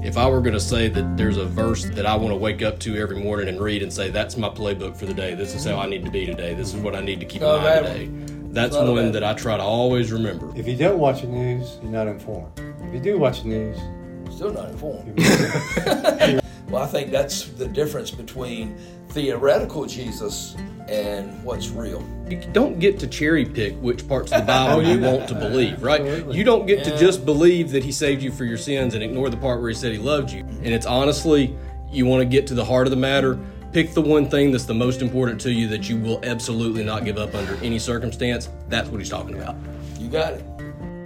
If I were going to say that there's a verse that I want to wake up to every morning and read and say, that's my playbook for the day, this is how I need to be today, this is what I need to keep in mind today, that's one that I try to always remember. If you don't watch the news, you're not informed. If you do watch the news, still not informed. Well, I think that's the difference between theoretical Jesus and what's real. You don't get to cherry pick which parts of the Bible you want to believe, right? Absolutely. You don't get to just believe that he saved you for your sins and ignore the part where he said he loved you. And it's honestly, you want to get to the heart of the matter, pick the one thing that's the most important to you that you will absolutely not give up under any circumstance. That's what he's talking about. You got it.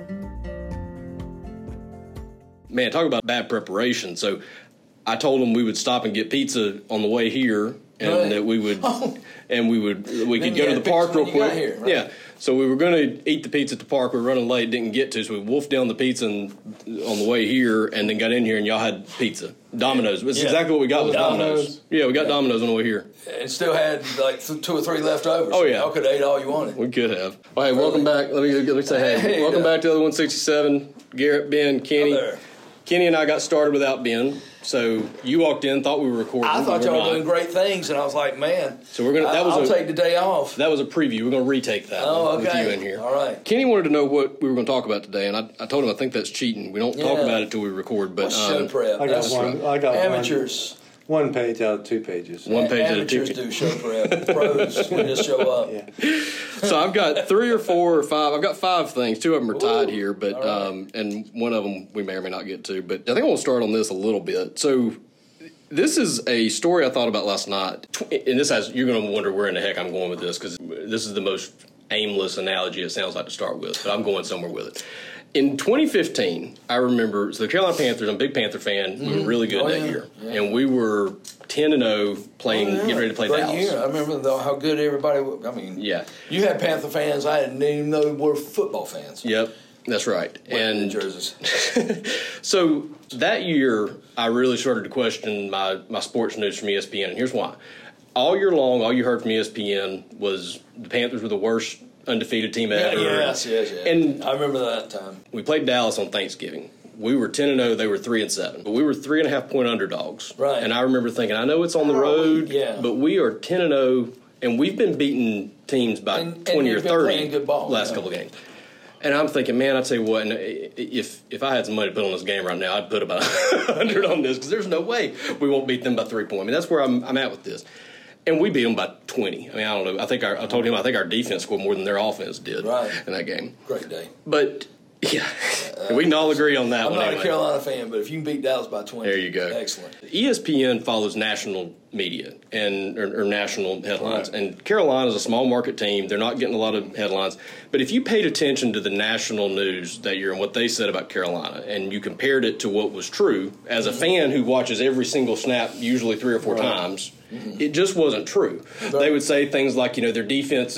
Man, talk about bad preparation. So I told him we would stop and get pizza on the way here, and that we would, we could go to the park real quick. Here, right? Yeah. So we were going to eat the pizza at the park. We were running late, didn't get to, so we wolfed down the pizza on the way here, and then got in here, and y'all had pizza. Domino's. That's exactly what we got was Domino's. Yeah, we got Domino's on the way here. And still had like 2 or 3 left over. Oh, yeah. Y'all could have ate all you wanted. We could have. Well, hey, welcome back. Let me say, hey, welcome back to the other 167. Garrett, Ben, Kenny. Kenny and I got started without Ben. So you walked in, thought we were recording. I thought y'all were doing great things, and I was like, man, so we're gonna. I'll take the day off. That was a preview. We're going to retake that with you in here. All right. Kenny wanted to know what we were going to talk about today, and I told him I think that's cheating. We don't talk about it till we record. But show prep. I got amateurs. One page out of 2 pages. One page out of 2 pages. Amateurs do show prep. Pros will just show up. Yeah. So I've got 3 or 4 or 5. I've got 5 things. 2 of them are tied here, but and one of them we may or may not get to. But I think I want to start on this a little bit. So this is a story I thought about last night, and you're going to wonder where in the heck I'm going with this, because this is the most aimless analogy it sounds like to start with, but I'm going somewhere with it. In 2015, I remember, so the Carolina Panthers, I'm a big Panther fan, we were really good that year. Yeah. And we were 10-0 getting ready to play Dallas. Year. I remember how good everybody was. I mean, you had Panther fans I didn't even know were football fans. Yep, that's right. And jerseys. So that year, I really started to question my sports news from ESPN, and here's why. All year long, all you heard from ESPN was the Panthers were the worst undefeated team ever. Yes. And I remember that time. We played Dallas on Thanksgiving. We were 10-0, they were 3-7. But we were 3.5-point underdogs. Right. And I remember thinking, I know it's on the road, but we are 10-0, and we've been beating teams by 20 or 30 good ball, last couple of games. And I'm thinking, man, I tell you what, and if I had some money to put on this game right now, I'd put about 100 on this, because there's no way we won't beat them by 3 points. I mean, that's where I'm at with this. And we beat them by 20. I mean, I don't know. I told him I think our defense scored more than their offense did in that game. Great day. But, yeah, we can all agree on that I'm one. not a Carolina fan, but if you can beat Dallas by 20, there you go. Excellent. ESPN follows national media or national headlines. Right. And Carolina's a small market team. They're not getting a lot of headlines. But if you paid attention to the national news that year and what they said about Carolina, and you compared it to what was true, as a fan who watches every single snap usually 3 or 4 times, it just wasn't true. Right. They would say things like, their defense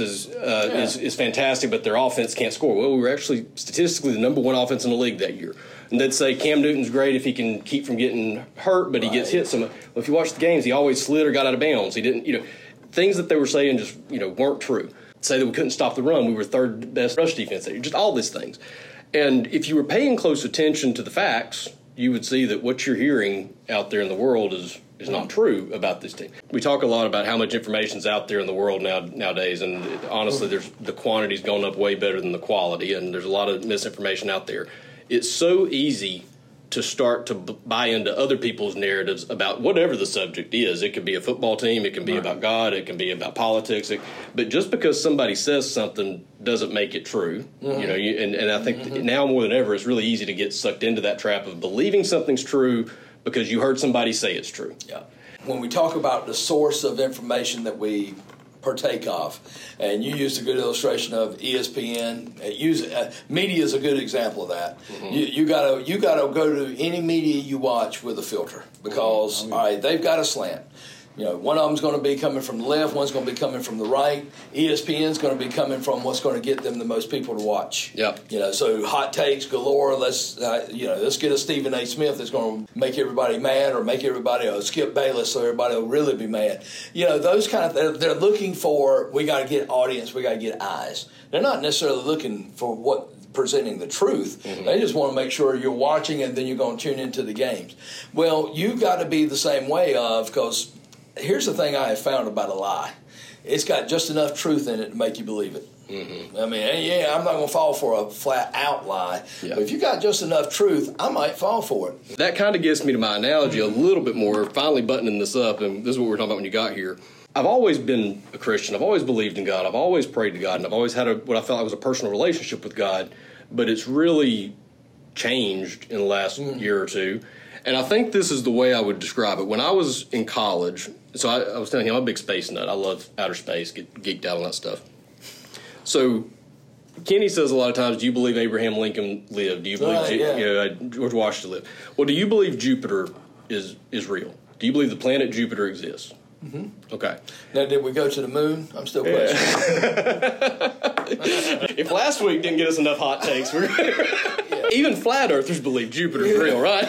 is fantastic, but their offense can't score. Well, we were actually statistically the number 1 offense in the league that year. And they'd say Cam Newton's great if he can keep from getting hurt, but he gets hit so much. Well, if you watch the games, he always slid or got out of bounds. He didn't, things that they were saying just, weren't true. Say that we couldn't stop the run. We were 3rd best rush defense that year. Just all these things. And if you were paying close attention to the facts, you would see that what you're hearing out there in the world is not true about this team. We talk a lot about how much information's out there in the world nowadays, and honestly, the quantity's gone up way better than the quality, and there's a lot of misinformation out there. It's so easy to start to buy into other people's narratives about whatever the subject is. It could be a football team, it can be about God, it can be about politics. But just because somebody says something doesn't make it true. And I think now more than ever, it's really easy to get sucked into that trap of believing something's true because you heard somebody say it's true. Yeah. When we talk about the source of information that we partake of, and you used a good illustration of ESPN. Media is a good example of that. You gotta go to any media you watch with a filter, because all right, they've got a slant. One of them's going to be coming from the left, one's going to be coming from the right. ESPN's going to be coming from what's going to get them the most people to watch. Yep. So hot takes galore. Let's get a Stephen A. Smith that's going to make everybody mad, or make everybody Skip Bayless so everybody will really be mad. Those kind of they're looking for. We got to get audience. We got to get eyes. They're not necessarily looking for what presenting the truth. They just want to make sure you're watching and then you're going to tune into the games. Well, you've got to be the same way because here's the thing I have found about a lie. It's got just enough truth in it to make you believe it. I mean, yeah, I'm not going to fall for a flat-out lie. Yeah. But if you got just enough truth, I might fall for it. That kind of gets me to my analogy a little bit more, finally buttoning this up, and this is what we were talking about when you got here. I've always been a Christian. I've always believed in God. I've always prayed to God, and I've always had what I felt like was a personal relationship with God, but it's really changed in the last year or two. And I think this is the way I would describe it. When I was in college, so I was telling him I'm a big space nut. I love outer space, get geeked out on that stuff. So Kenny says a lot of times, do you believe Abraham Lincoln lived? Do you believe George Washington lived? Well, do you believe Jupiter is real? Do you believe the planet Jupiter exists? Okay. Now, did we go to the moon? I'm still questioning. If last week didn't get us enough hot takes, even flat earthers believe Jupiter is real, right?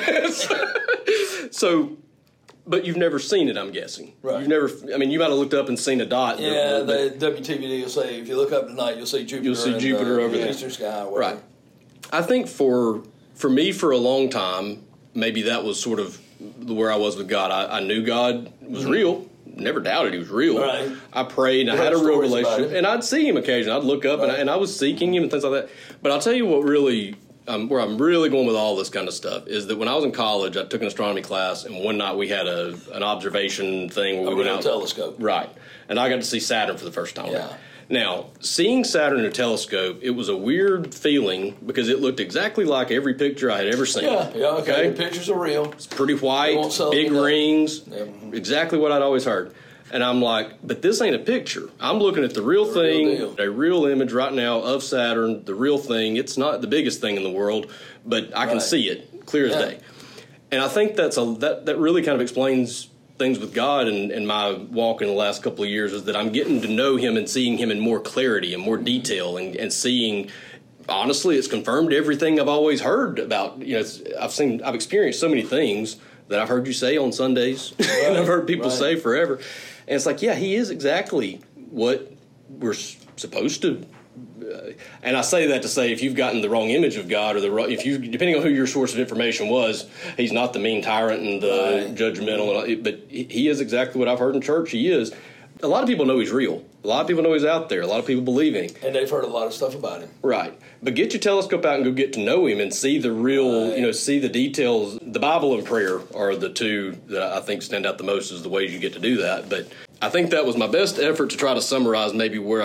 So, but you've never seen it, I'm guessing. Right. You've never. I mean, you might have looked up and seen a dot. Yeah, the WTVD will say if you look up tonight, you'll see Jupiter. You'll see Jupiter over the eastern sky. Right. I think for me, for a long time, maybe that was sort of where I was with God. I knew God was real. Never doubted he was real. Right. I prayed and I had a real relationship. And I'd see him occasionally. I'd look up and I was seeking him and things like that. But I'll tell you what really, where I'm really going with all this kind of stuff is that when I was in college, I took an astronomy class, and one night we had an observation thing where we went out. A telescope. Right. And I got to see Saturn for the first time. Yeah. Now, seeing Saturn in a telescope, it was a weird feeling because it looked exactly like every picture I had ever seen. Yeah, okay. The pictures are real. It's pretty white, big rings, exactly what I'd always heard. And I'm like, but this ain't a picture. I'm looking at the real thing, a real image right now of Saturn, the real thing. It's not the biggest thing in the world, but I can see it clear as day. And I think that really kind of explains things with God and my walk in the last couple of years, is that I'm getting to know him and seeing him in more clarity and more detail and seeing, honestly, it's confirmed everything I've always heard about. You know, I've experienced so many things that I've heard you say on Sundays and I've heard people say forever. And it's like, yeah, he is exactly what we're supposed to. And I say that to say, if you've gotten the wrong image of God, or depending on who your source of information was, he's not the mean tyrant and the judgmental. But he is exactly what I've heard in church. He is. A lot of people know he's real. A lot of people know he's out there. A lot of people believe in him. And they've heard a lot of stuff about him. Right. But get your telescope out and go get to know him and see the real, see the details. The Bible and prayer are the two that I think stand out the most as the ways you get to do that. But I think that was my best effort to try to summarize maybe where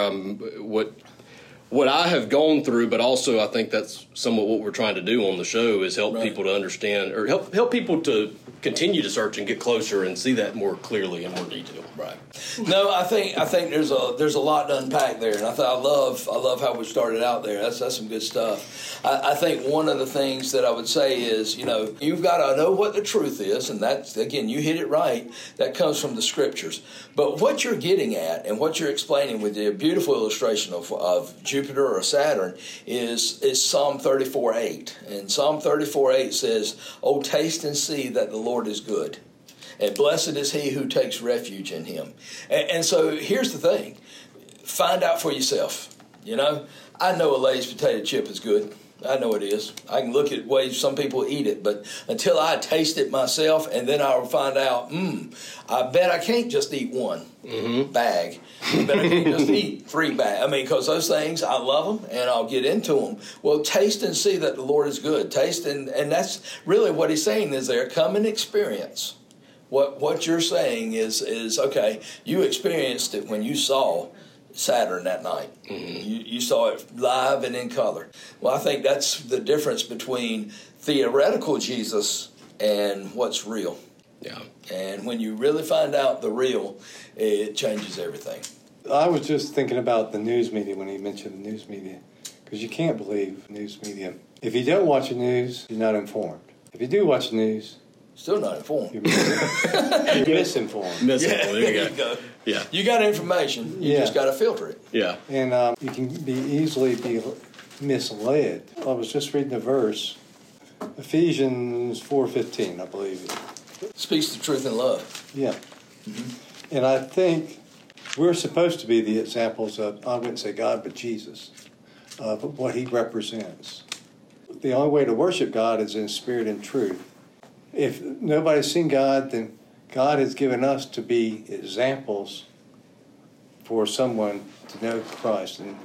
what I have gone through, but also I think that's somewhat what we're trying to do on the show is help people to understand, or help people to continue to search and get closer and see that more clearly and more detail. Right. No, I think there's a lot to unpack there, and I love how we started out there. That's some good stuff. I think one of the things that I would say is, you've got to know what the truth is, and that's, again, you hit it right. That comes from the scriptures. But what you're getting at and what you're explaining with the beautiful illustration of Jupiter or Saturn is Psalm 34:8. And Psalm 34:8 says, "Oh, taste and see that the Lord is good, and blessed is he who takes refuge in him." And so here's the thing. Find out for yourself. I know a Lay's potato chip is good. I know it is. I can look at ways some people eat it, but until I taste it myself, and then I'll find out, I bet I can't just eat one bag. I bet I can't just eat 3 bags. Because those things, I love them, and I'll get into them. Well, taste and see that the Lord is good. Taste, and that's really what he's saying is there. Come and experience. What you're saying is okay, you experienced it when you saw Saturn that night. You saw it live and in color. Well, I think that's the difference between theoretical Jesus and what's real. Yeah. And when you really find out the real, it changes everything. I was just thinking about the news media when he mentioned the news media, because you can't believe news media. If you don't watch the news, you're not informed. If you do watch the news, still not informed. You're misinformed. There you go. Yeah. You got information. You just got to filter it. Yeah. And you can easily be misled. I was just reading a verse, Ephesians 4:15, I believe. Speaks the truth in love. Yeah. And I think we're supposed to be the examples of, I wouldn't say God, but Jesus. of what he represents. The only way to worship God is in spirit and truth. If nobody's seen God, then God has given us to be examples for someone to know Christ. And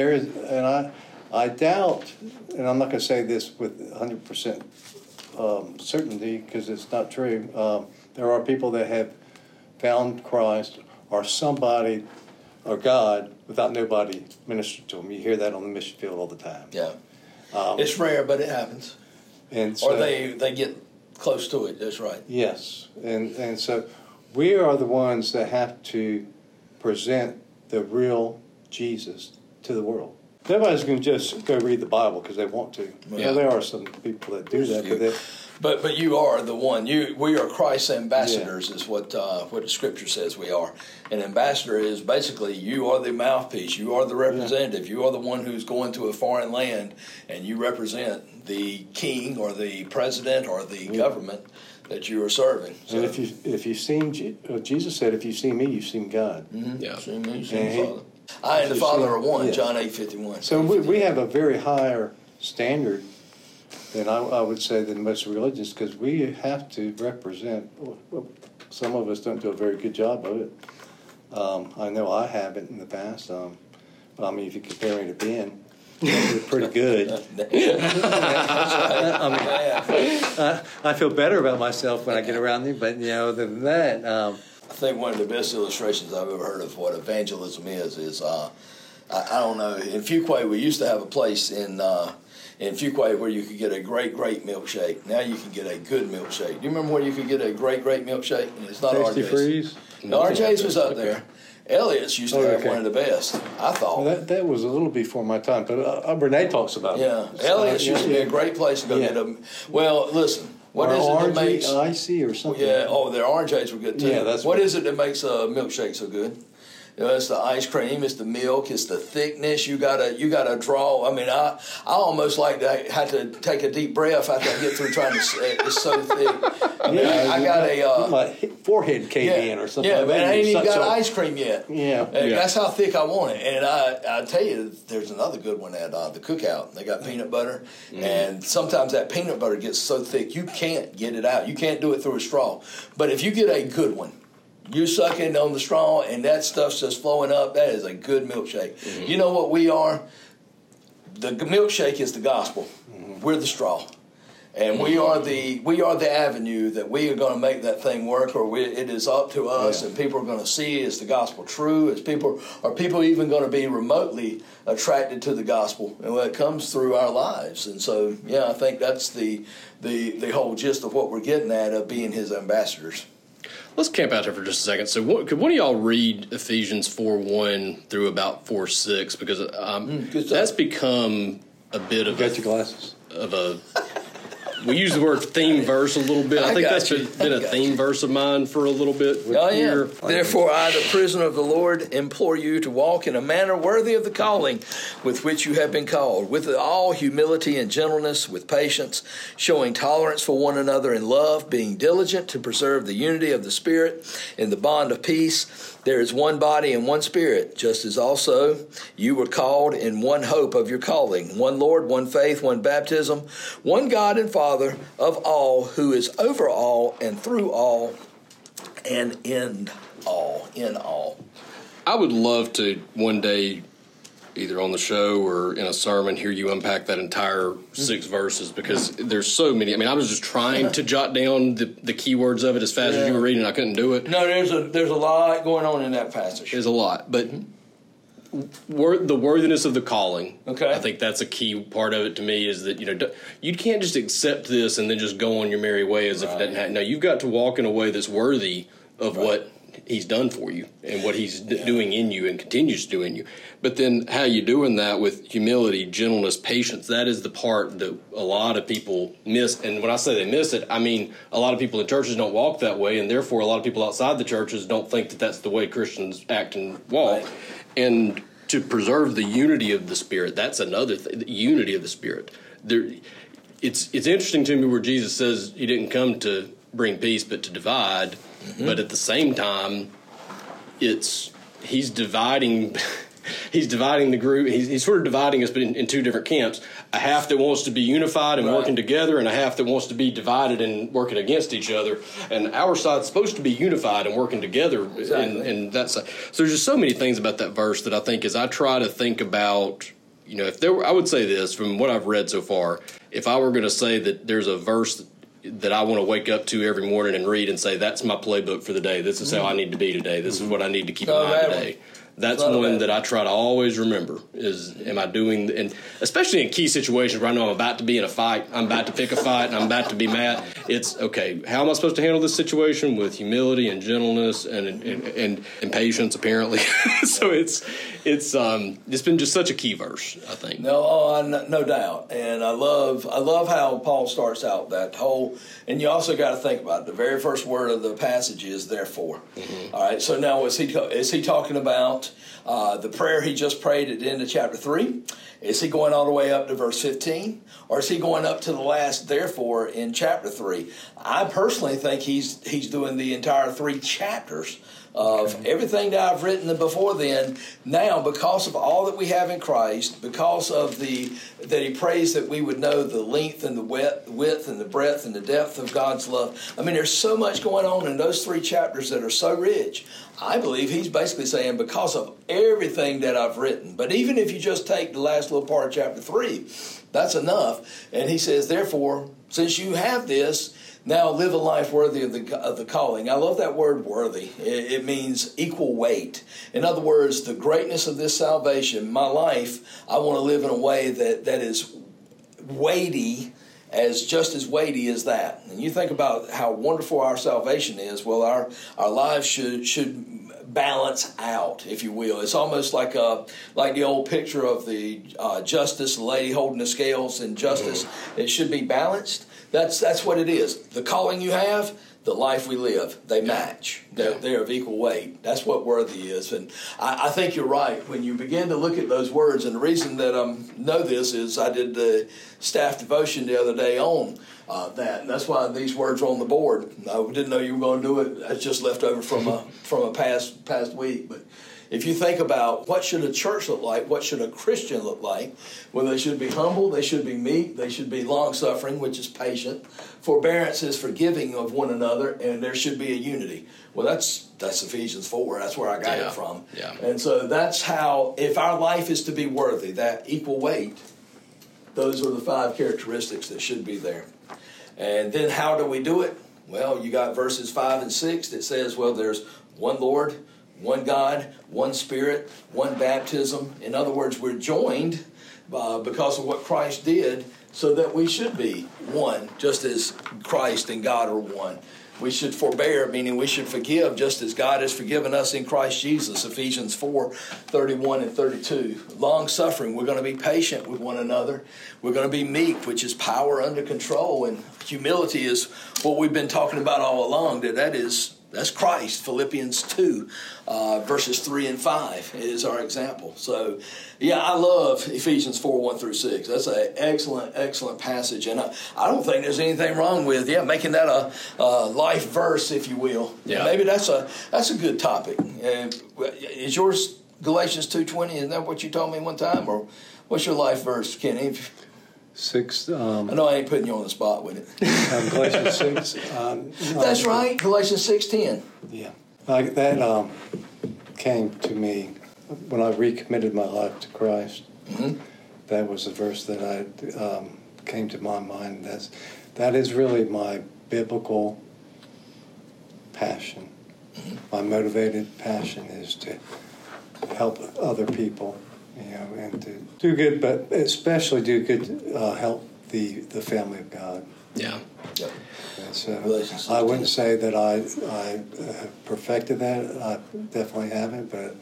I doubt, and I'm not going to say this with 100% certainty because it's not true. There are people that have found Christ or somebody or God without nobody ministering to them. You hear that on the mission field all the time. Yeah. It's rare, but it happens. And so, or they get close to it. That's right. Yes. And so we are the ones that have to present the real Jesus to the world. Nobody's going to just go read the Bible because they want to. Yeah. Well, there are some people that do that, but you are the one. We are Christ's ambassadors, is what the Scripture says we are. An ambassador is basically you are the mouthpiece, you are the representative, you are the one who's going to a foreign land, and you represent the king or the president or the government that you are serving. So, and if you've seen Jesus said, "If you've seen me, you've seen God." Mm-hmm. Yeah, seen me, seen the Father. I and the Father are one. Yes. John 8:51. So we have a very higher standard than I would say than most religions because we have to represent. Well, some of us don't do a very good job of it. I know I haven't in the past. But I mean, if you compare me to Ben, we're pretty good. I feel better about myself when I get around him, but other than that. I think one of the best illustrations I've ever heard of what evangelism is I don't know. In Fuquay, we used to have a place in Fuquay where you could get a great milkshake. Now you can get a good milkshake. Do you remember where you could get a great milkshake? It's not Tasty RJ's. Freeze? No, RJ's was up there. Elliot's used to have one of the best, I thought. Well, that was a little before my time, but Renee talks about it. Yeah, Elliot's used to be a great place to go get them. Well, listen. What is it that makes icy or something? Yeah. Oh, their orange were good too. Yeah, that's what is it that makes a milkshake so good? It's the ice cream, it's the milk, it's the thickness. You gotta draw. I mean, I almost like to have to take a deep breath after I get through trying to. It's so thick. I mean, I got a my forehead caved in or something. Yeah, but I ain't even got ice cream yet. Yeah, that's how thick I want it. And I tell you, there's another good one at the Cookout. They got peanut butter, and sometimes that peanut butter gets so thick you can't get it out. You can't do it through a straw. But if you get a good one. You suck in on the straw, and that stuff's just flowing up. That is a good milkshake. Mm-hmm. You know what we are? The milkshake is the gospel. Mm-hmm. We're the straw, and we are the avenue that we are going to make that thing work. Or it is up to us, and people are going to see is the gospel true? Are people even going to be remotely attracted to the gospel? And it comes through our lives, and so I think that's the whole gist of what we're getting at of being His ambassadors. Let's camp out there for just a second. So could one of y'all read Ephesians 4:1 through about 4:6? Because that's become a bit of your glasses. We use the word theme verse a little bit. I think that's been a theme verse of mine for a little bit. Oh, yeah. Therefore, I, the prisoner of the Lord, implore you to walk in a manner worthy of the calling with which you have been called, with all humility and gentleness, with patience, showing tolerance for one another in love, being diligent to preserve the unity of the Spirit in the bond of peace. There is one body and one Spirit, just as also you were called in one hope of your calling, one Lord, one faith, one baptism, one God and Father of all, who is over all and through all and in all. I would love to one day, either on the show or in a sermon, hear you unpack that entire 6 verses, because there's so many. I mean, I was just trying to jot down the keywords of it as fast as you were reading. I couldn't do it. No, there's a lot going on in that passage. There's a lot, but the worthiness of the calling. Okay, I think that's a key part of it to me. Is that you can't just accept this and then just go on your merry way as if it doesn't happen. No, you've got to walk in a way that's worthy of what He's done for you and what He's doing in you and continues to do in you. But then how you doing that with humility, gentleness, patience, that is the part that a lot of people miss. And when I say they miss it, I mean a lot of people in churches don't walk that way, and therefore a lot of people outside the churches don't think that that's the way Christians act and walk. Right. And to preserve the unity of the Spirit, that's another thing, the unity of the Spirit. It's interesting to me where Jesus says He didn't come to bring peace but to divide. Mm-hmm. But at the same time, He's dividing he's dividing the group. He's sort of dividing us in two different camps: a half that wants to be unified and working together, and a half that wants to be divided and working against each other. And our side's supposed to be unified and working together. Exactly. And that's so. There's just so many things about that verse that I think as I try to think about. If there were, I would say this from what I've read so far. If I were going to say that there's a verse that I want to wake up to every morning and read and say, that's my playbook for the day. This is how I need to be today. This is what I need to keep in mind today. That's one that I try to always remember is, am I doing, and especially in key situations where I know I'm about to be in a fight, I'm about to pick a fight, and I'm about to be mad. It's, okay, how am I supposed to handle this situation? With humility and gentleness and patience, apparently. So it's been just such a key verse, I think. No doubt. And I love how Paul starts out that whole, and you also got to think about it. The very first word of the passage is therefore. Mm-hmm. All right, so now is he talking about the prayer he just prayed at the end of chapter 3? Is he going all the way up to verse 15? Or is he going up to the last therefore in chapter 3? I personally think he's doing the entire 3 chapters of everything that I've written before then. Now, because of all that we have in Christ, because of that he prays that we would know the length and the width and the breadth and the depth of God's love. I mean, there's so much going on in those 3 chapters that are so rich. I believe he's basically saying because of everything that I've written. But even if you just take the last little part of chapter 3, that's enough. And he says, therefore, since you have this, now live a life worthy of the calling. I love that word worthy. It means equal weight. In other words, the greatness of this salvation, my life, I want to live in a way that is weighty, just as weighty as that. And you think about how wonderful our salvation is. Well, our lives should balance out, if you will. It's almost like the old picture of the justice, the lady holding the scales in justice. It should be balanced. That's what it is. The calling you have, the life we live, they match. They're of equal weight. That's what worthy is. And I think you're right. When you begin to look at those words, and the reason that I know this is I did the staff devotion the other day on that. And that's why these words are on the board. I didn't know you were going to do it. That's just left over from a past week. But if you think about what should a church look like, what should a Christian look like, well, they should be humble, they should be meek, they should be long-suffering, which is patient. Forbearance is forgiving of one another, and there should be a unity. Well, that's Ephesians 4. That's where I got it from. Yeah. And so that's how, if our life is to be worthy, that equal weight, those are the 5 characteristics that should be there. And then how do we do it? Well, you got verses 5 and 6 that says, well, there's one Lord, one God, one Spirit, one baptism. In other words, we're joined because of what Christ did, so that we should be one, just as Christ and God are one. We should forbear, meaning we should forgive just as God has forgiven us in Christ Jesus, Ephesians 4:31 and 32. Long-suffering, we're going to be patient with one another. We're going to be meek, which is power under control. And humility is what we've been talking about all along, that's Christ. Philippians 2, verses 3 and 5 is our example. So, I love Ephesians 4, 1 through 6. That's an excellent passage. And I don't think there's anything wrong with, making that a life verse, if you will. Yeah. Maybe that's a good topic. Is yours Galatians 2:20? Isn't that what you told me one time? Or what's your life verse, Kenny? 6. I know I ain't putting you on the spot with it. Galatians 6. That's right, Galatians 6:10. Yeah, that came to me when I recommitted my life to Christ. Mm-hmm. That was the verse that came to my mind. That is really my biblical passion. Mm-hmm. My motivated passion is to help other people. And to do good, but especially do good to help the family of God. Yeah. And so I wouldn't say that I perfected that. I definitely haven't, but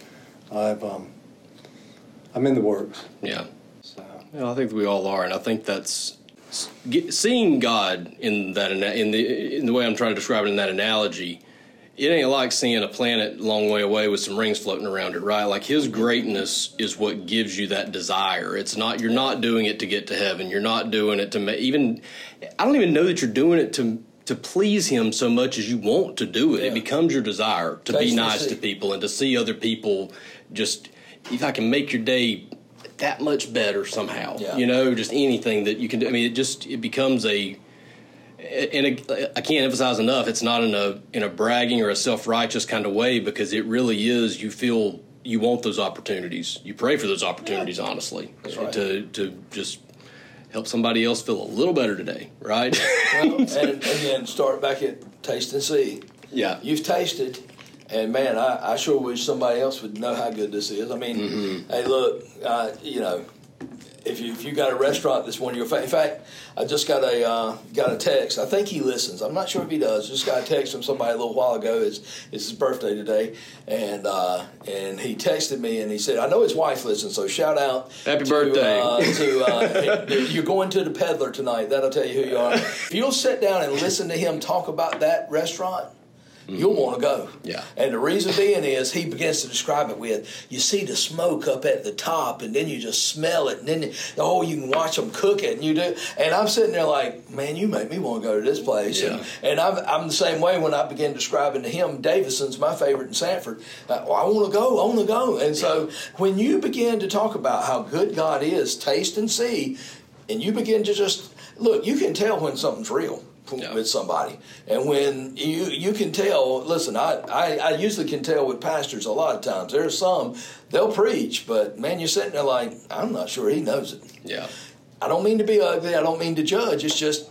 I'm in the works. Yeah. So I think we all are, and I think that's seeing God in that in the way I'm trying to describe it in that analogy. It ain't like seeing a planet a long way away with some rings floating around it, right? Like His greatness is what gives you that desire. It's not, you're not doing it to get to heaven. You're not doing it to I don't even know that you're doing it to please Him so much as you want to do it. Yeah. It becomes your desire to be nice to people and to see other people just if I can make your day that much better somehow, Yeah. Just anything that you can do. I mean, it becomes I can't emphasize enough, it's not in a bragging or a self-righteous kind of way, because it really is, you feel you want those opportunities. You pray for those opportunities, honestly, right. to just help somebody else feel a little better today, right? Well, and again, start back at taste and see. Yeah. You've tasted, and man, I sure wish somebody else would know how good this is. I mean, hey, look, if you got a restaurant that's one of your favorites. In fact, I just got a text. I think he listens. I'm not sure if he does. Just got a text from somebody a little while ago. It's his birthday today, and he texted me and he said, "I know his wife listens, so shout out, happy birthday you're going to the Peddler tonight. That'll tell you who you are. If you'll sit down and listen to him talk about that restaurant, you'll want to go." Yeah. And the reason being is he begins to describe it with, you see the smoke up at the top, and then you just smell it, and then you can watch them cook it, and you do. And I'm sitting there like, man, you make me want to go to this place. Yeah. And I'm the same way when I begin describing to him, Davison's my favorite in Sanford. I want to go. And so when you begin to talk about how good God is, taste and see, and you begin to just look, you can tell when something's real. With somebody, and when you can tell, listen, I usually can tell with pastors a lot of times. There's some, they'll preach, but man, you're sitting there like, I'm not sure he knows it. Yeah. I don't mean to be ugly, I don't mean to judge, it's just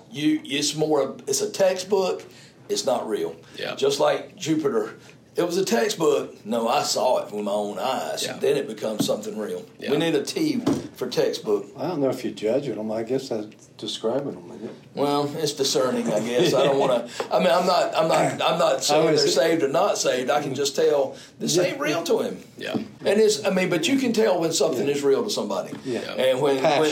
it's a textbook, it's not real. Yeah. Just like Jupiter, it was a textbook. No, I saw it with my own eyes. Yeah. Then it becomes something real. Yeah. We need a T for textbook. I don't know if you're judging them. I guess that's describing them. Isn't it? Well, it's discerning, I guess. I don't want to. I mean, I'm not saying they're saved or not saved. I can just tell this ain't real to him. Yeah. And but you can tell when something is real to somebody. Yeah. And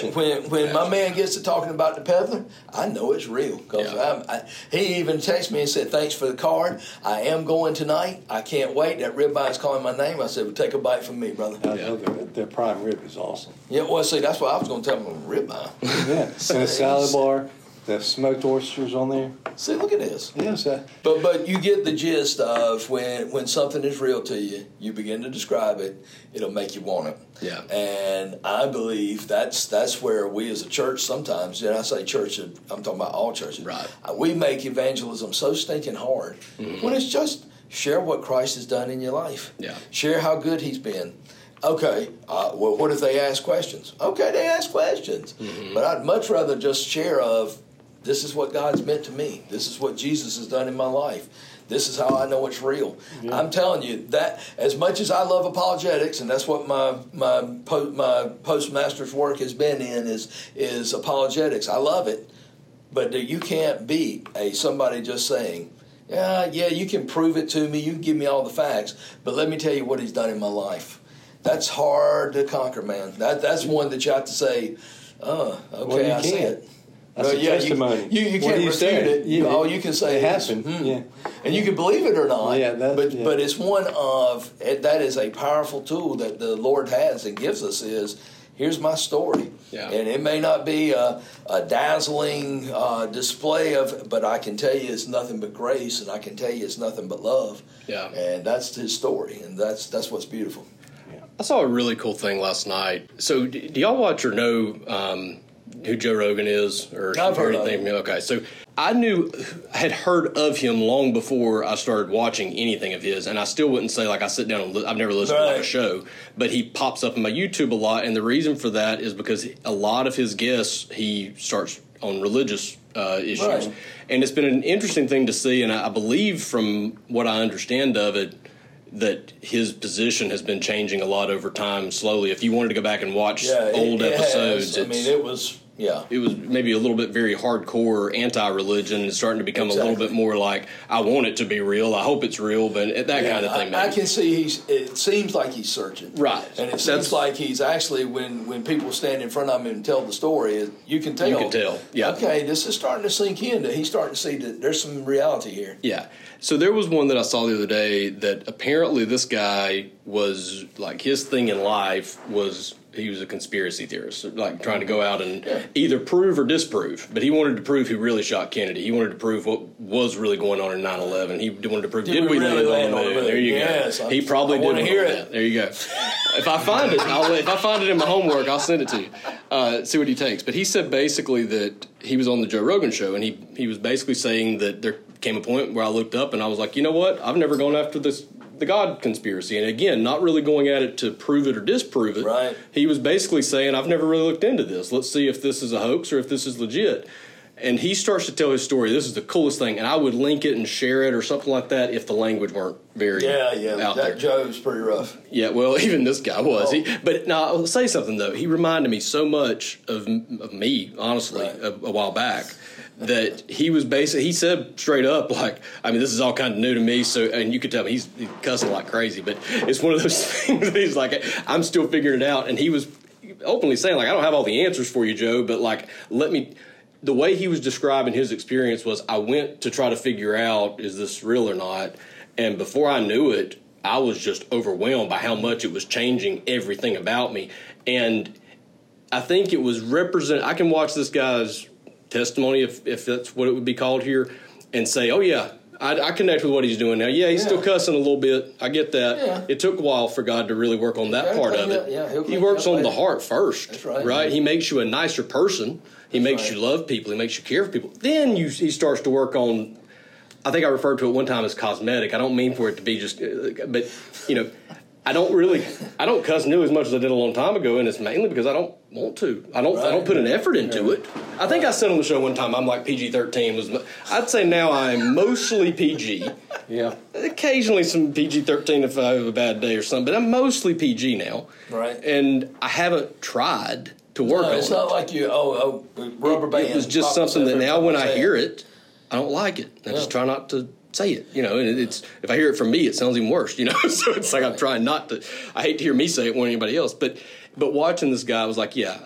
when my man gets to talking about the Peddler, I know it's real, because he even texted me and said, "Thanks for the card. I am going tonight. I can't wait. That ribeye is calling my name." I said, "Well, take a bite from me, brother." I know their prime rib is awesome. Yeah. Well, see, that's what I was going to tell him. Ribeye. Yeah. And a salad bar, the smoked oysters on there. See, look at this. Yes. But you get the gist of when something is real to you, you begin to describe it, it'll make you want it. Yeah. And I believe that's where we as a church sometimes, and I say church, I'm talking about all churches. Right. We make evangelism so stinking hard when it's just share what Christ has done in your life. Yeah. Share how good he's been. Okay, well, what if they ask questions? Okay, they ask questions. But I'd much rather just share of, this is what God's meant to me. This is what Jesus has done in my life. This is how I know it's real. Yeah. I'm telling you, that as much as I love apologetics, and that's what my postmaster's work has been in, is apologetics. I love it. But you can't beat somebody just saying, yeah, you can prove it to me, you can give me all the facts, but let me tell you what he's done in my life. That's hard to conquer, man. That's one that you have to say, okay, well, I see it. That's a testimony. You can't refute it. All you can say it happened. Yeah. And you can believe it or not. Yeah, but it's one of, that is a powerful tool that the Lord has and gives us is, here's my story. Yeah. And it may not be a dazzling display but I can tell you it's nothing but grace, and I can tell you it's nothing but love. Yeah. And that's his story, and that's what's beautiful. I saw a really cool thing last night. So, do y'all watch or know who Joe Rogan is? Or I've heard of him. Okay, so I had heard of him long before I started watching anything of his, and I still wouldn't say like I sit down and I've never listened to like a show, but he pops up in my YouTube a lot, and the reason for that is because a lot of his guests he starts on religious issues, right. And it's been an interesting thing to see, and I believe from what I understand of it, that his position has been changing a lot over time slowly. If you wanted to go back and watch old episodes, it was maybe a little bit very hardcore anti-religion and starting to become a little bit more like, I want it to be real, I hope it's real, but that kind of thing. I can see it seems like he's searching. Right. And it seems like he's actually, when people stand in front of him and tell the story, you can tell. You can tell, yeah. Okay, this is starting to sink in. He's starting to see that there's some reality here. Yeah. So there was one that I saw the other day that apparently this guy was, like, his thing in life was he was a conspiracy theorist, like trying to go out and either prove or disprove. But he wanted to prove who really shot Kennedy. He wanted to prove what was really going on in 9/11. He wanted to prove did we really land on the moon? There you go. He probably did hear it. There you go. If I find it in my homework, I'll send it to you. See what he takes. But he said basically that he was on the Joe Rogan show, and he was basically saying that there came a point where I looked up and I was like, you know what? I've never gone after the God conspiracy. And again, not really going at it to prove it or disprove it. Right. He was basically saying, I've never really looked into this. Let's see if this is a hoax or if this is legit. And he starts to tell his story. This is the coolest thing. And I would link it and share it or something like that if the language weren't very out there. Joe's pretty rough. Yeah, well, even this guy was. But now, I'll say something, though. He reminded me so much of me, honestly, a while back. That he was he said straight up, like, I mean, this is all kind of new to me, so, and you could tell me he's cussing like crazy, but it's one of those things that he's like, I'm still figuring it out, and he was openly saying, like, I don't have all the answers for you, Joe, but, like, the way he was describing his experience was, I went to try to figure out, is this real or not, and before I knew it, I was just overwhelmed by how much it was changing everything about me, and I think it was I can watch this guy's testimony, if that's what it would be called here, and say, oh yeah, I connect with what he's doing now. Yeah, he's still cussing a little bit. I get that. Yeah. It took a while for God to really work on that part of it. Yeah, he works on the heart first. That's right. Right? He makes you a nicer person. He makes you love people. He makes you care for people. Then he starts to work on, I think I referred to it one time as cosmetic. I don't mean for it to be just, but, you know, I don't cuss new as much as I did a long time ago, and it's mainly because I don't want to. I don't put an effort into it. I think I said on the show one time I'm like PG-13 I'd say now I'm mostly PG. Yeah. Occasionally some PG-13 if I have a bad day or something, but I'm mostly PG now. Right. And I haven't tried to work on it. It's not like you rubber band. It was just something that now when I hear it, I don't like it. I just try not to say it, you know, and it's, if I hear it from me, it sounds even worse, you know, so it's like I'm trying not to, I hate to hear me say it more than anybody else, but watching this guy, I was like, yeah,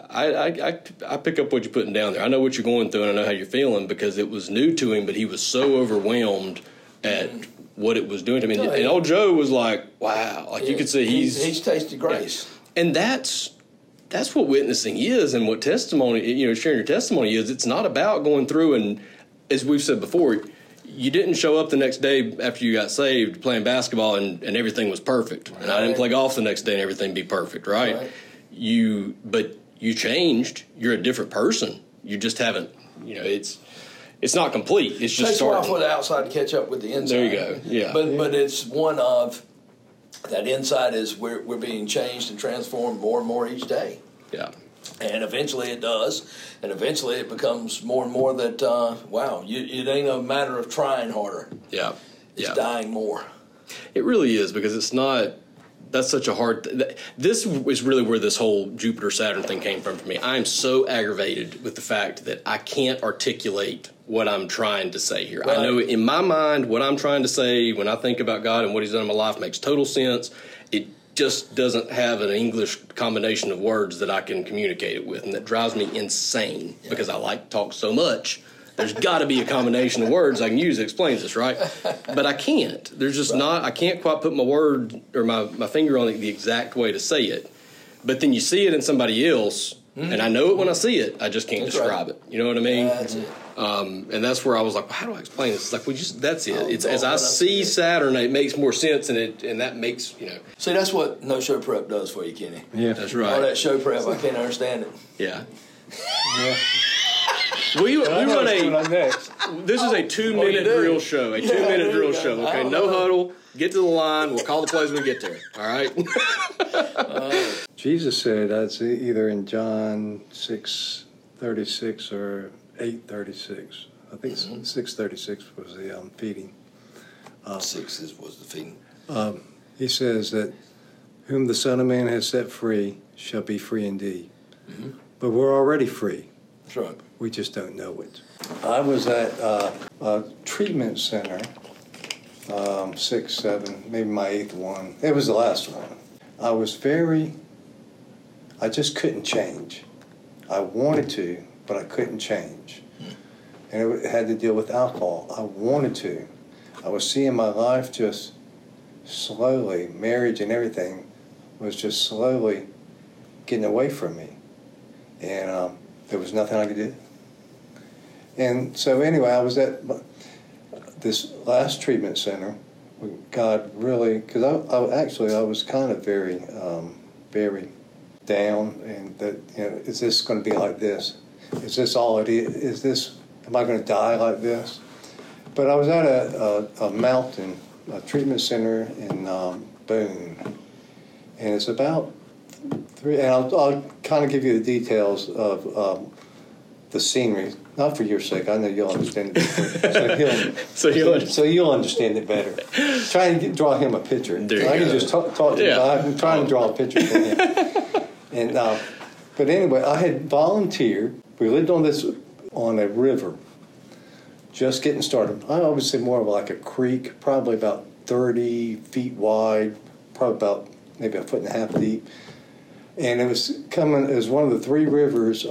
I pick up what you're putting down there. I know what you're going through, and I know how you're feeling, because it was new to him, but he was so overwhelmed at what it was doing to him, and old Joe was like, wow, like you could see he's tasted grace. Yeah. And that's what witnessing is, and what testimony, you know, sharing your testimony is. It's not about going through and, as we've said before, you didn't show up the next day after you got saved playing basketball and everything was perfect. Right. And I didn't play golf the next day and everything be perfect, right? But you changed. You're a different person. You just haven't, you know, it's not complete. It's just starting. Takes a while for the outside to catch up with the inside. There you go, yeah. But it's one of, that inside is we're being changed and transformed more and more each day. Yeah. And eventually it does, and eventually it becomes more and more that, it ain't a matter of trying harder. Yeah. It's dying more. It really is, because it's not, that's such a hard, this is really where this whole Jupiter-Saturn thing came from for me. I'm so aggravated with the fact that I can't articulate what I'm trying to say here. Right. I know in my mind what I'm trying to say when I think about God and what he's done in my life makes total sense. It just doesn't have an English combination of words that I can communicate it with, and that drives me insane because I like to talk so much. There's got to be a combination of words I can use that explains this, right? But I can't. There's just not. I can't quite put my word or my finger on the exact way to say it. But then you see it in somebody else, and I know it when I see it. I just can't describe it. You know what I mean? That's it. And that's where I was like, well, how do I explain this? It's like, that's it. It's as I see Saturn, it makes more sense, and that makes, you know. See, that's what no show prep does for you, Kenny. Yeah, that's right. All that show prep, I can't understand it. Yeah. Yeah. We run this is a 2-minute drill show. A 2-minute drill show. Okay, no huddle. Get to the line. We'll call the plays when we get there. All right. Jesus said, that's either in John 6:36 or 8:36. I think 6:36 was the feeding. 6 was the feeding. He says that whom the Son of Man has set free shall be free indeed. Mm-hmm. But we're already free. That's right. We just don't know it. I was at a treatment center, 6, 7, maybe my 8th one. It was the last one. I just couldn't change. I wanted to, but I couldn't change. And it had to deal with alcohol. I wanted to. I was seeing my life just slowly, marriage and everything was just slowly getting away from me. And there was nothing I could do. And so anyway, I was at this last treatment center. God really, because I was kind of very, very down, and that, is this going to be like this? Is this all it is? Am I going to die like this? But I was at a mountain, a treatment center in Boone, and it's about and I'll kind of give you the details of the scenery, not for your sake. I know you'll understand it better. So you'll understand it better. Try and draw him a picture. I can just talk to him. I'm trying to draw a picture for him. And but anyway, I had volunteered. We lived on a river, just getting started. I would say more of like a creek, probably about 30 feet wide, probably about maybe a foot and a half deep. And it was one of the three rivers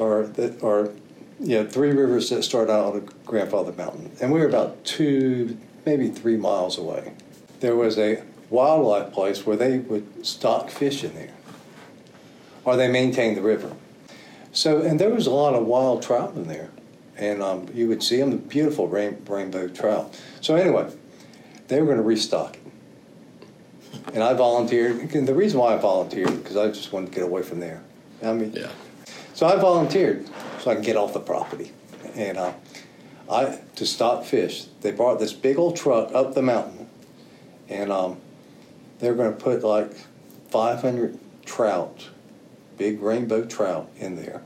three rivers that start out on Grandfather Mountain. And we were about 2, maybe 3 miles away. There was a wildlife place where they would stock fish in there, or they maintained the river. So, and there was a lot of wild trout in there. And you would see them, the beautiful rainbow trout. So anyway, they were going to restock it. And I volunteered. And the reason why I volunteered, because I just wanted to get away from there. So I volunteered so I can get off the property. And to stock fish, they brought this big old truck up the mountain. And they were going to put like 500 trout, big rainbow trout in there.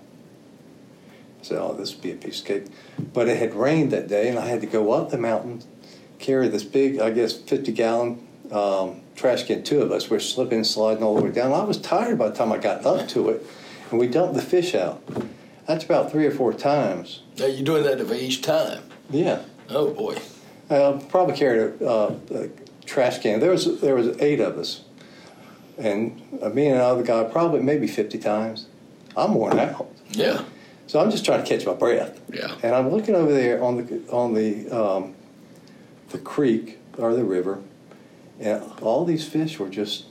I said, this would be a piece of cake. But it had rained that day, and I had to go up the mountain, carry this big, 50-gallon trash can. 2 of us were slipping and sliding all the way down. I was tired by the time I got up to it, and we dumped the fish out. That's about 3 or 4 times. Now, you're doing that for each time? Yeah. Oh, boy. I probably carried a trash can. There was 8 of us. And me and another guy, probably maybe 50 times. I'm worn out. Yeah. So I'm just trying to catch my breath. Yeah. And I'm looking over there on the creek or the river, and all these fish were just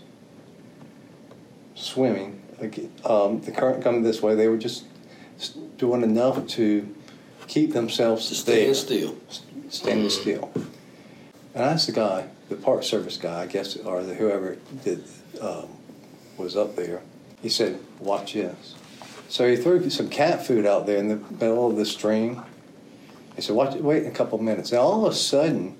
swimming. The current coming this way, they were just doing enough to keep themselves standing still. Standing still. And I asked the guy, the Park Service guy, I guess, or whoever was up there. He said, "Watch this." So he threw some cat food out there in the middle of the stream. He said, wait a couple of minutes. And all of a sudden,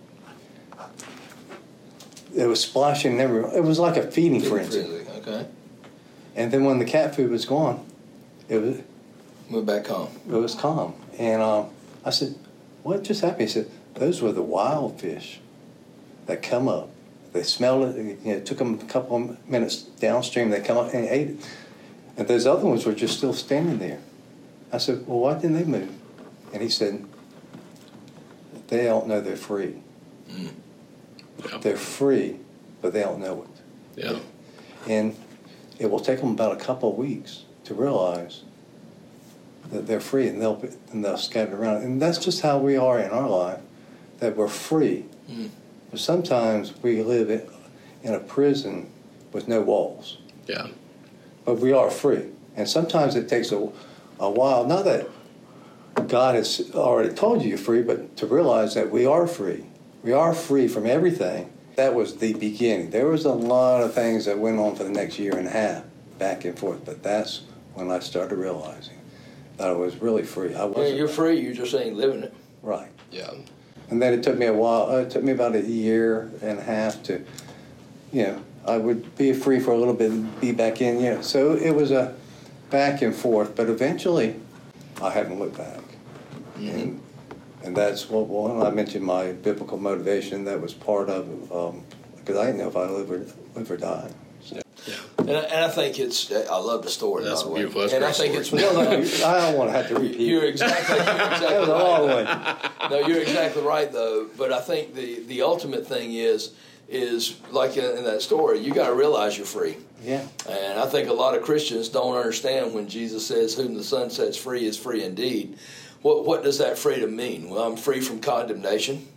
it was splashing everywhere. It was like a feeding frenzy. Okay. And then when the cat food was gone, went back calm. It was calm. And I said, "What just happened?" He said, "Those were the wild fish that come up. They smelled it. It took them a couple of minutes downstream. They come up and ate it. And those other ones were just still standing there." I said, "Well, why didn't they move?" And he said, "They don't know they're free. Yeah. They're free, but they don't know it." Yeah. And it will take them about a couple of weeks to realize that they're free, and they'll scatter around. And that's just how we are in our life, that we're free. But sometimes we live in a prison with no walls. Yeah. But we are free. And sometimes it takes a while, not that God has already told you you're free, but to realize that we are free. We are free from everything. That was the beginning. There was a lot of things that went on for the next year and a half, back and forth, but that's when I started realizing that I was really free. You're free, you just ain't living it. Right. Yeah. And then it took me a while. It took me about a year and a half to, I would be free for a little bit and be back in. So it was a back and forth, but eventually I haven't looked back. Mm-hmm. And that's when I mentioned my biblical motivation. That was part of because I didn't know if I live or die. So. Yeah. And I think I love the story. That's by the way. beautiful. That's and I great think story. it's. I don't want to have to repeat. You're exactly that was a long way. No, you're exactly right though. But I think the ultimate thing is like in that story, you got to realize you're free. Yeah. And I think a lot of Christians don't understand when Jesus says, "Whom the Son sets free is free indeed." What does that freedom mean? Well, I'm free from condemnation.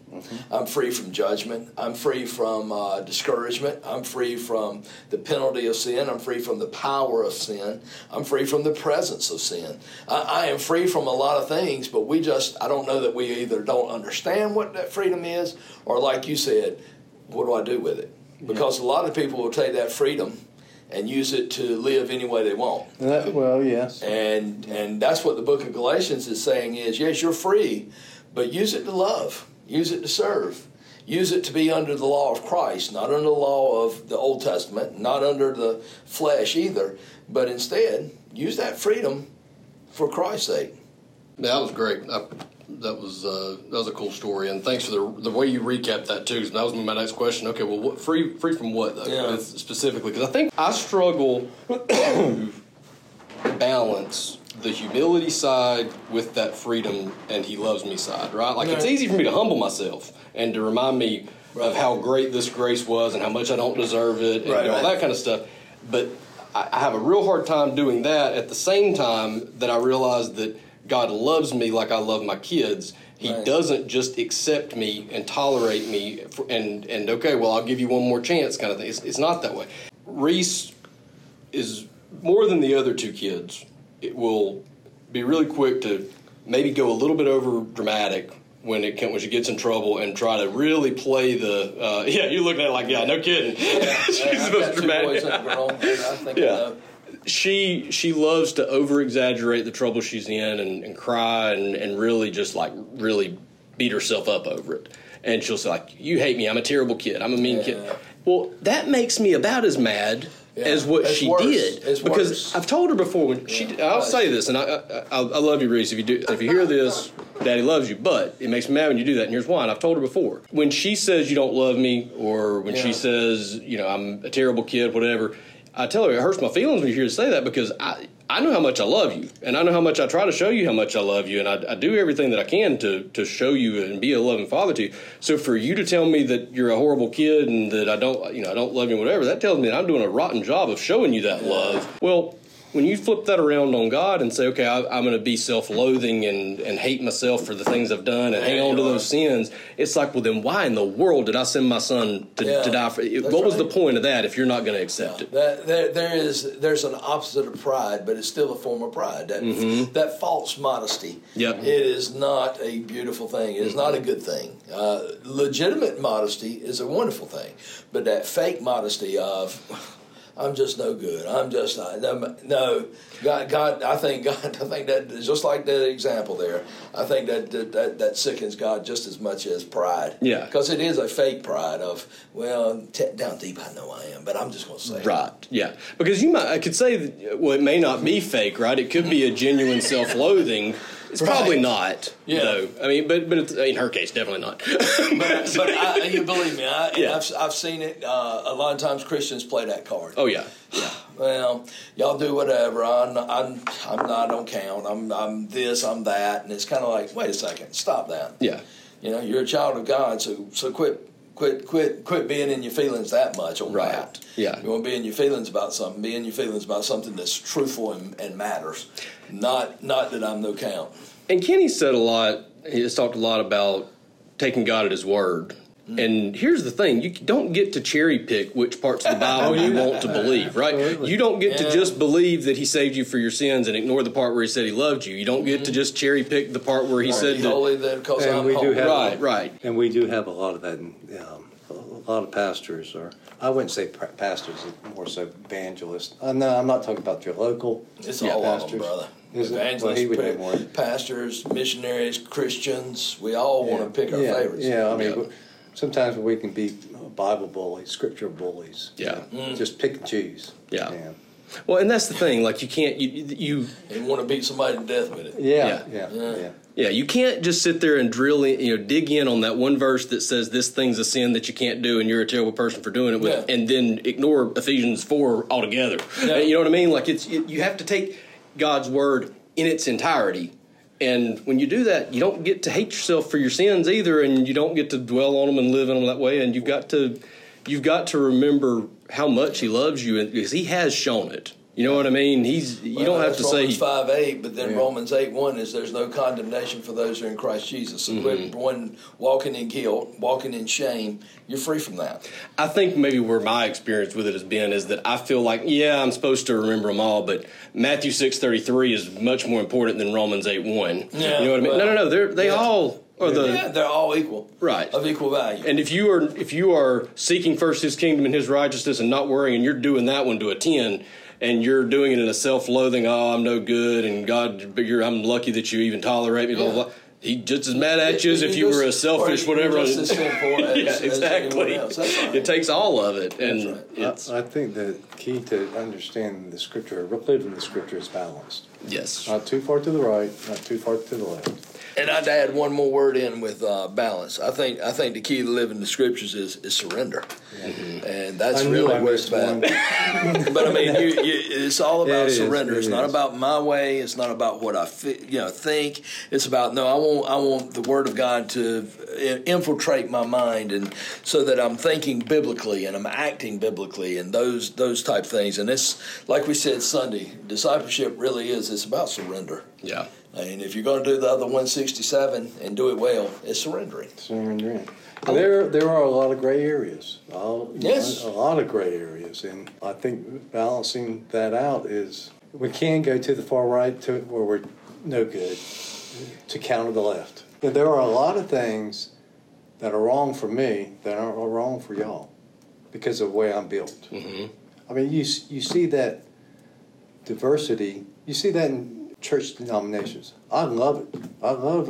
I'm free from judgment. I'm free from discouragement. I'm free from the penalty of sin. I'm free from the power of sin. I'm free from the presence of sin. I am free from a lot of things, but I don't know that we either don't understand what that freedom is, or like you said, what do I do with it? Because a lot of people will take that freedom and use it to live any way they want. Well, yes. And that's what the book of Galatians is saying is, yes, you're free, but use it to love. Use it to serve. Use it to be under the law of Christ, not under the law of the Old Testament, not under the flesh either, but instead use that freedom for Christ's sake. That was great. That was a cool story, and thanks for the way you recapped that too. Because that was my next question. Okay, well, free from what though? Yeah. Specifically, because I think I struggle to balance the humility side with that freedom and he loves me side. Right? Like it's easy for me to humble myself and to remind me of how great this grace was and how much I don't deserve it and all that kind of stuff. But I have a real hard time doing that at the same time that I realize that God loves me like I love my kids. He doesn't just accept me and tolerate me and okay, well, I'll give you one more chance kind of thing. It's not that way. Reese is more than the other two kids. It will be really quick to maybe go a little bit over dramatic when she gets in trouble and try to really play the you're looking at it like, yeah, no kidding. She's the most dramatic. She loves to over exaggerate the trouble she's in and cry and really just like really beat herself up over it. And she'll say like, you hate me, I'm a terrible kid, I'm a mean kid. Well, that makes me about as mad as what she did. It's because worse. I've told her before when I'll say this, and I love you, Reese. If you hear this, Daddy loves you. But it makes me mad when you do that, and here's why. And I've told her before. When she says you don't love me, or when she says I'm a terrible kid, whatever, I tell her it hurts my feelings when you hear her say that because I know how much I love you, and I know how much I try to show you how much I love you, and I do everything that I can to show you and be a loving father to you. So for you to tell me that you're a horrible kid and that I don't love you, whatever, that tells me that I'm doing a rotten job of showing you that love. Well, when you flip that around on God and say, okay, I'm going to be self-loathing and hate myself for the things I've done and hang on to those sins, it's like, well, then why in the world did I send my son to die for it? What was the point of that if you're not going to accept it? There's an opposite of pride, but it's still a form of pride. That false modesty. Yep. It is not a beautiful thing. It is not a good thing. Legitimate modesty is a wonderful thing, but that fake modesty of I'm just no good. I'm just no. God. I think that just like that example there. I think that sickens God just as much as pride. Yeah. Because it is a fake pride of down deep I know I am, but I'm just going to say right. It. Yeah. Because I could say that, it may not be fake, right? It could be a genuine self-loathing. It's probably not, though. I mean, but it's, in her case, definitely not. but you believe me, I've seen it. A lot of times Christians play that card. Oh yeah. Well, y'all do whatever. I don't count. I'm this. I'm that. And it's kind of like, wait a second, stop that. Yeah. You're a child of God, so quit being in your feelings that much on that. Yeah. You want to be in your feelings about something. Be in your feelings about something that's truthful and matters. Not that I'm no count. And Kenny said a lot. He has talked a lot about taking God at His word. Mm. And here's the thing: you don't get to cherry pick which parts of the Bible you want to believe, right? You don't get to just believe that He saved you for your sins and ignore the part where He said He loved you. You don't get to just cherry pick the part where He said that. Because I'm holy. Right. And we do have a lot of that. A lot of pastors, or I wouldn't say pastors, more so evangelists. No, I'm not talking about your local. It's all pastors. Of them, brother. Evangelists, pastors, missionaries, Christians. We all want to pick our favorites. Yeah, I mean, sometimes we can be Bible bullies, Scripture bullies. Yeah, just pick and choose. Yeah. Well, and that's the thing. Like you can't you want to beat somebody to death with it. Yeah, you can't just sit there and dig in on that one verse that says this thing's a sin that you can't do and you're a terrible person for doing it with, and then ignore Ephesians 4 altogether. Yeah. You know what I mean? Like you have to take God's word in its entirety, and when you do that, you don't get to hate yourself for your sins either, and you don't get to dwell on them and live in them that way. And you've got to remember how much He loves you, because He has shown it. You know what I mean? You don't have to say Romans 5:8, but then Romans 8:1 is there's no condemnation for those who are in Christ Jesus. So when walking in guilt, walking in shame, you're free from that. I think maybe where my experience with it has been is that I feel like, yeah, I'm supposed to remember them all, but Matthew 6:33 is much more important than Romans 8:1. Yeah, you know what I mean? well, no, they all are they're all equal, right, of equal value. And if you are seeking first His kingdom and His righteousness and not worrying, and you're doing that one to a 10. And you're doing it in a self-loathing, oh, I'm no good, and God, I'm lucky that you even tolerate me, blah, blah, blah. He's just as mad at you as if you were a selfish whatever. Just as sinful as exactly. Else. Right. It takes all of it. And right. I think the key to understanding the Scripture, living the Scripture, is balanced. Yes. Not too far to the right, not too far to the left. And I'd add one more word in with balance. I think the key to living the Scriptures is surrender, and that's really where it's at. But I mean, it's all about surrender. It's not about my way. It's not about what I think. It's about I want the Word of God to infiltrate my mind, and so that I'm thinking biblically and I'm acting biblically, and those type things. And it's like we said Sunday, discipleship really is. It's about surrender. Yeah. And if you're going to do the other 167 and do it well, it's surrendering. Surrendering. There are a lot of gray areas. Yes. A lot of gray areas. And I think balancing that out is, we can go to the far right to where we're no good, to counter the left. But there are a lot of things that are wrong for me that aren't wrong for y'all because of the way I'm built. Mm-hmm. I mean, you see that diversity. You see that in church denominations. I love it. I love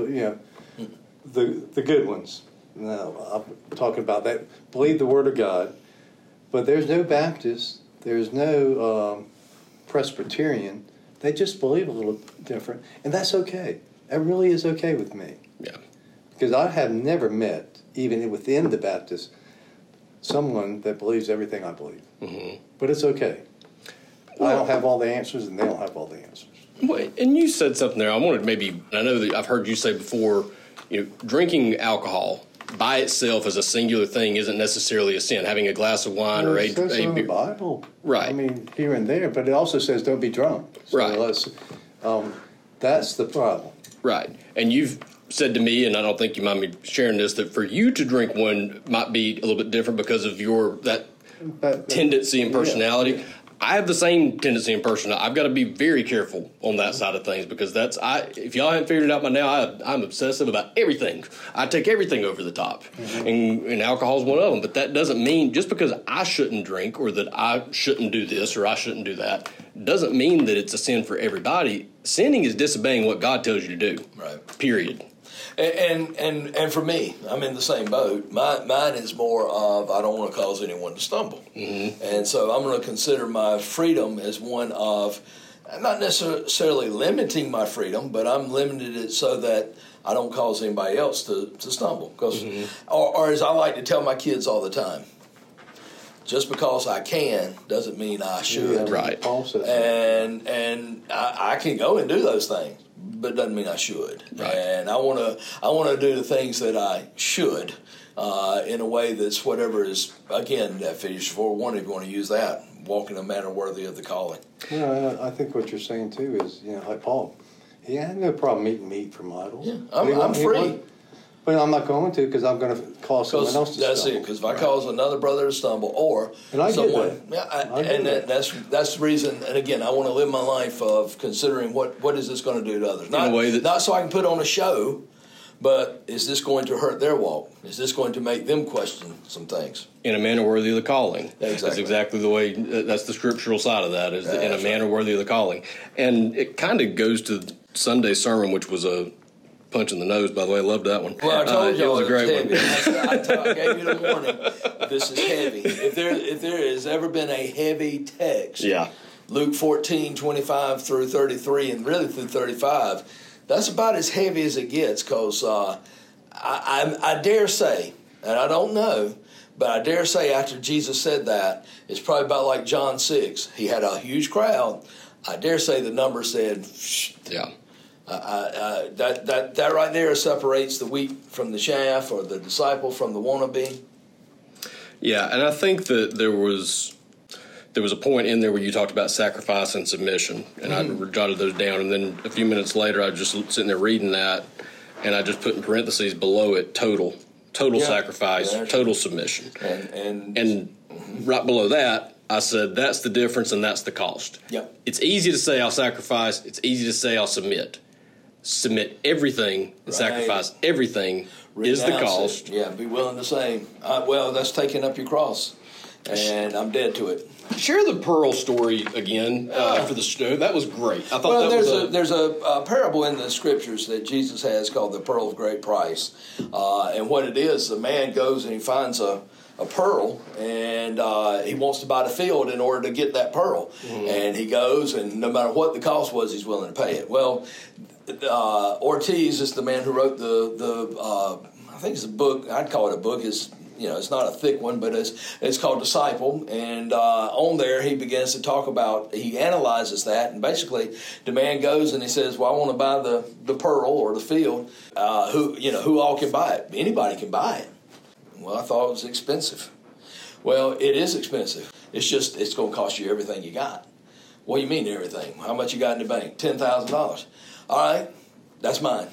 the good ones. No, I'm talking about that. Believe the Word of God, but there's no Baptist. There's no Presbyterian. They just believe a little different, and that's okay. That really is okay with me. Yeah. Because I have never met, even within the Baptist, someone that believes everything I believe. Mm-hmm. But it's okay. I don't have all the answers, and they don't have all the answers. Wait, and you said something there. I know that I've heard you say before, drinking alcohol by itself as a singular thing isn't necessarily a sin. Having a glass of wine or a beer. In the Bible. Right. I mean, here and there, but it also says don't be drunk. So right. That's the problem. Right. And you've said to me, and I don't think you mind me sharing this, that for you to drink one might be a little bit different because of that tendency and personality. Yeah. I have the same tendency and personality. I've got to be very careful on that side of things because if y'all haven't figured it out by now, I'm obsessive about everything. I take everything over the top, and alcohol is one of them. But that doesn't mean, just because I shouldn't drink or that I shouldn't do this or I shouldn't do that, doesn't mean that it's a sin for everybody. Sinning is disobeying what God tells you to do. Right. Period. And for me, I'm in the same boat. Mine is more of I don't want to cause anyone to stumble. Mm-hmm. And so I'm going to consider my freedom as one of not necessarily limiting my freedom, but I'm limited it so that I don't cause anybody else to stumble. Because, or as I like to tell my kids all the time, just because I can doesn't mean I should. Yeah, right. And I can go and do those things, but it doesn't mean I should. Right. And I want to do the things that I should in a way that's whatever is, again, that Ephesians 4:1, if you want to use that, walk in a manner worthy of the calling. I think what you're saying too is, like Paul, he had no problem eating meat from idols. Yeah, I'm free. But I'm not going to because I'm going to cause someone else to stumble. That's it. Because if I cause another brother to stumble, or someone, that's the reason. And again, I want to live my life of considering what is this going to do to others. Not so I can put on a show, but is this going to hurt their walk? Is this going to make them question some things? In a manner worthy of the calling. Exactly. That's exactly the way. That's the scriptural side of that. Is in a manner worthy of the calling, and it kind of goes to Sunday's sermon, which was a punch in the nose, by the way. I loved that one. Well, I told you it was a great one. I gave you the warning. This is heavy. If there has ever been a heavy text, Luke 14:25 through 33, and really through 35, that's about as heavy as it gets. Because I dare say, and I don't know, but I dare say after Jesus said that, it's probably about like John 6. He had a huge crowd. I dare say the number said, shh. Yeah. That right there separates the wheat from the chaff, or the disciple from the wannabe. Yeah, and I think that there was there was a point in there where you talked about sacrifice and submission, and I jotted those down. And then a few minutes later, I was just sitting there reading that, and I just put in parentheses below it total sacrifice, total submission. And right below that, I said, that's the difference and that's the cost. Yep. It's easy to say I'll sacrifice. It's easy to say I'll submit. Submit everything and sacrifice everything is the cost. Yeah, be willing to say, well, that's taking up your cross, and I'm dead to it. Share the pearl story again for the show. That was great. I thought there's a parable in the scriptures that Jesus has called the pearl of great price, and what it is, the man goes and he finds a pearl, and he wants to buy the field in order to get that pearl, and he goes, and no matter what the cost was, he's willing to pay it. Well, Ortiz is the man who wrote the I think it's a book. I'd call it a book. It's not a thick one, but it's called Disciple. And on there, he begins to talk about, he analyzes that, and basically, the man goes and he says, "Well, I want to buy the pearl or the field. Who all can buy it? Anybody can buy it." Well, I thought it was expensive. Well, it is expensive. It's going to cost you everything you got. What do you mean everything? How much you got in the bank? $10,000. All right, that's mine.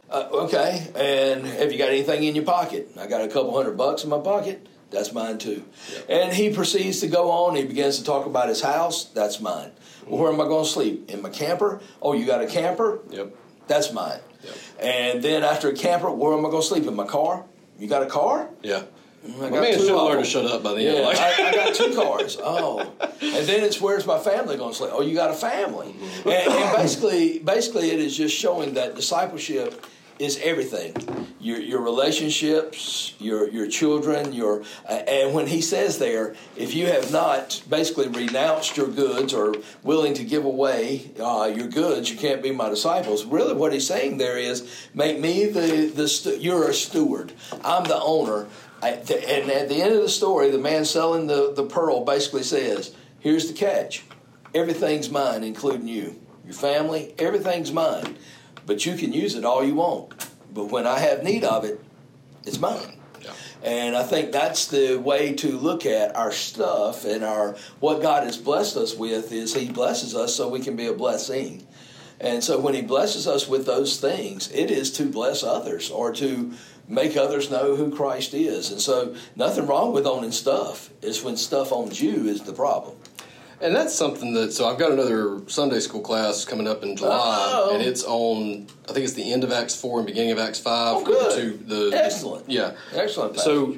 Okay, and have you got anything in your pocket? I got a couple $100 in my pocket. That's mine too. Yep. And he proceeds to go on. He begins to talk about his house. That's mine. Well, where am I going to sleep? In my camper? Oh, you got a camper? Yep. That's mine. Yep. And then after a camper, where am I going to sleep? In my car? You got a car? Yeah. My man should learn to shut up by the end. Yeah, I got 2 cars. Oh, and then it's where's my family going to sleep? Oh, you got a family. And basically, it is just showing that discipleship is everything. Your relationships, your children, and when he says there, if you have not basically renounced your goods or willing to give away your goods, you can't be my disciples. Really, what he's saying there is, make me you're a steward. I'm the owner. And at the end of the story, the man selling the pearl basically says, here's the catch. Everything's mine, including you. Your family, everything's mine. But you can use it all you want. But when I have need of it, it's mine. Yeah. And I think that's the way to look at our stuff and what God has blessed us with is he blesses us so we can be a blessing. And so when he blesses us with those things, it is to bless others or to make others know who Christ is. And so nothing wrong with owning stuff. It's when stuff owns you is the problem. And that's something so I've got another Sunday school class coming up in July, and it's on, I think it's the end of Acts 4 and beginning of Acts 5. Oh, good. Excellent. Yeah. Excellent. So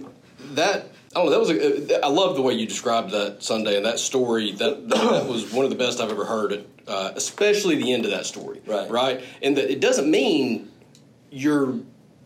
I don't know, I love the way you described that Sunday and that story. That was one of the best I've ever heard, especially the end of that story. Right? And that it doesn't mean you're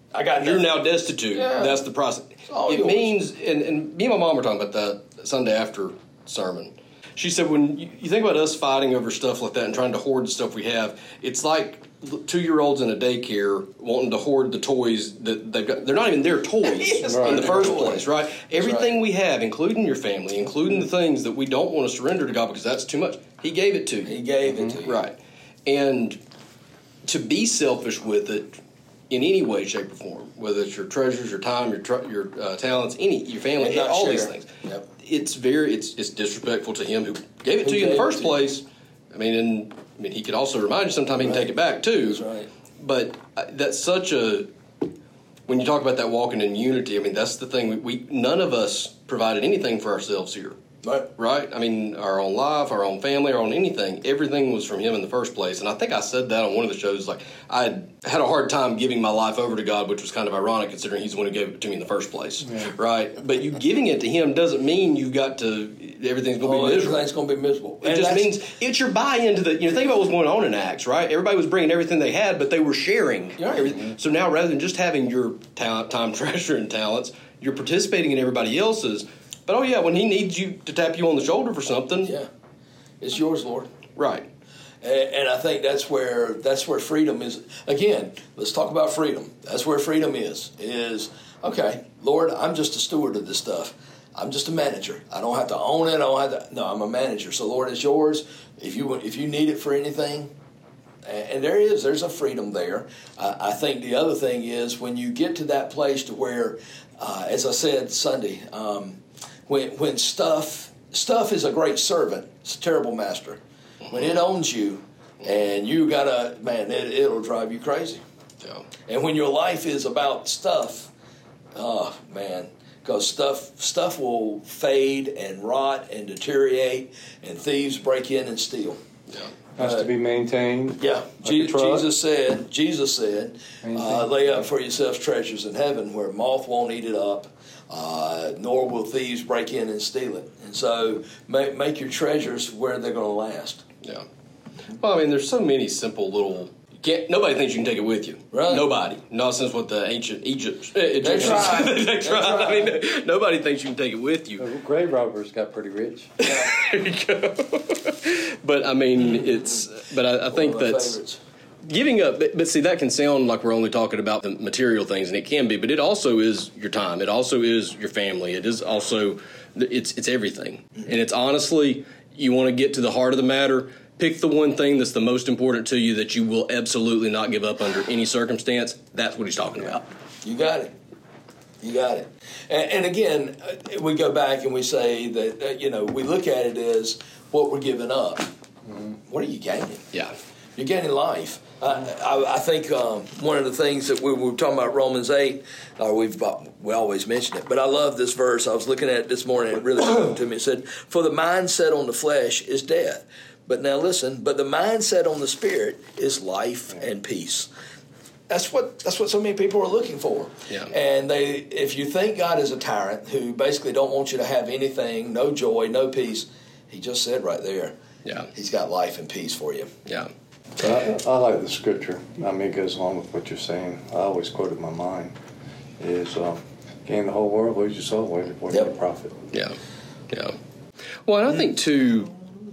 now destitute. Yeah. That's the process. It means, and me and my mom were talking about that Sunday after sermon. She said, when you think about us fighting over stuff like that and trying to hoard the stuff we have, it's like 2-year-olds in a daycare wanting to hoard the toys that they've got. They're not even their toys in the first place, right? Everything we have, including your family, including the things that we don't want to surrender to God because that's too much, he gave it to you. He gave it to you. Right. And to be selfish with it in any way, shape, or form, whether it's your treasures, your time, your talents, your family, all these things. Yep. It's disrespectful to him who gave it to you in the first place. I mean, he could also remind you sometime he can take it back too. That's right. But that's such when you talk about that walking in unity, I mean, that's the thing. We none of us provided anything for ourselves here. Right? I mean, our own life, our own family, our own anything. Everything was from him in the first place. And I think I said that on one of the shows. Like, I had a hard time giving my life over to God, which was kind of ironic considering he's the one who gave it to me in the first place. Yeah. Right? But you giving it to him doesn't mean you got to, everything's going to be miserable. Everything's going to be miserable. It just means it's your buy-in to think about what's going on in Acts, right? Everybody was bringing everything they had, but they were sharing everything. So now rather than just having your time, treasure, and talents, you're participating in everybody else's. But, when he needs you to tap you on the shoulder for something. Yeah. It's yours, Lord. Right. And I think that's where freedom is. Again, let's talk about freedom. That's where freedom is, okay, Lord, I'm just a steward of this stuff. I'm just a manager. I don't have to own it. I'm a manager. So, Lord, it's yours. If you need it for anything, and there's a freedom there. I think the other thing is when you get to that place to where, as I said Sunday, when stuff stuff is a great servant. It's a terrible master. When it owns you, and you gotta, man, it'll drive you crazy. Yeah. And when your life is about stuff, oh man, because stuff will fade and rot and deteriorate, and thieves break in and steal. Yeah. Has to be maintained. Yeah, Like a truck. Jesus said, lay up for yourselves treasures in heaven where moth won't eat it up, nor will thieves break in and steal it. And so make your treasures where they're going to last. Yeah. Well, I mean, there's so many simple little. Nobody thinks you can take it with you. Right. Nobody. Not since what the ancient Egyptians. They tried. They tried. I mean, nobody thinks you can take it with you. The grave robbers got pretty rich. There you go. But I mean, it's. But I think that's Favorites. giving up. But see, that can sound like we're only talking about the material things, and it can be. But it also is your time. It also is your family. It is also. It's everything, and it's honestly, you want to get to the heart of the matter. Pick the one thing that's the most important to you that you will absolutely not give up under any circumstance. That's what he's talking about. You got it. You got it. And again, we go back and we say that, we look at it as what we're giving up. Mm-hmm. What are you gaining? Yeah. You're gaining life. I think one of the things that we were talking about Romans 8, we always mention it, but I love this verse. I was looking at it this morning, and it really spoke to me. It said, "For the mind set on the flesh is death." But now listen, but the mindset on the spirit is life and peace. That's what so many people are looking for. Yeah. And if you think God is a tyrant who basically don't want you to have anything, no joy, no peace, he just said right there, Yeah. he's got life and peace for you. Yeah. But I like the scripture. I mean, it goes along with what you're saying. I always quote it in my mind is gain the whole world, lose your soul, what Yep. profit? Yeah. Yeah. Well, and I think, too,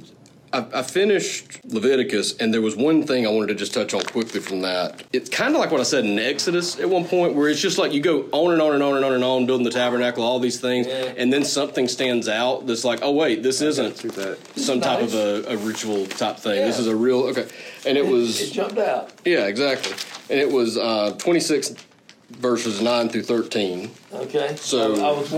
I finished Leviticus, and there was one thing I wanted to just touch on quickly from that. It's kind of like what I said in Exodus at one point, where it's just like you go on and on and on and on and on, building the tabernacle, all these things, and then something stands out that's like, oh, wait, this isn't some type of a ritual type thing. Yeah. This is a real, okay. And it was... It jumped out. Yeah, exactly. And it was 26 verses 9 through 13. Okay. So-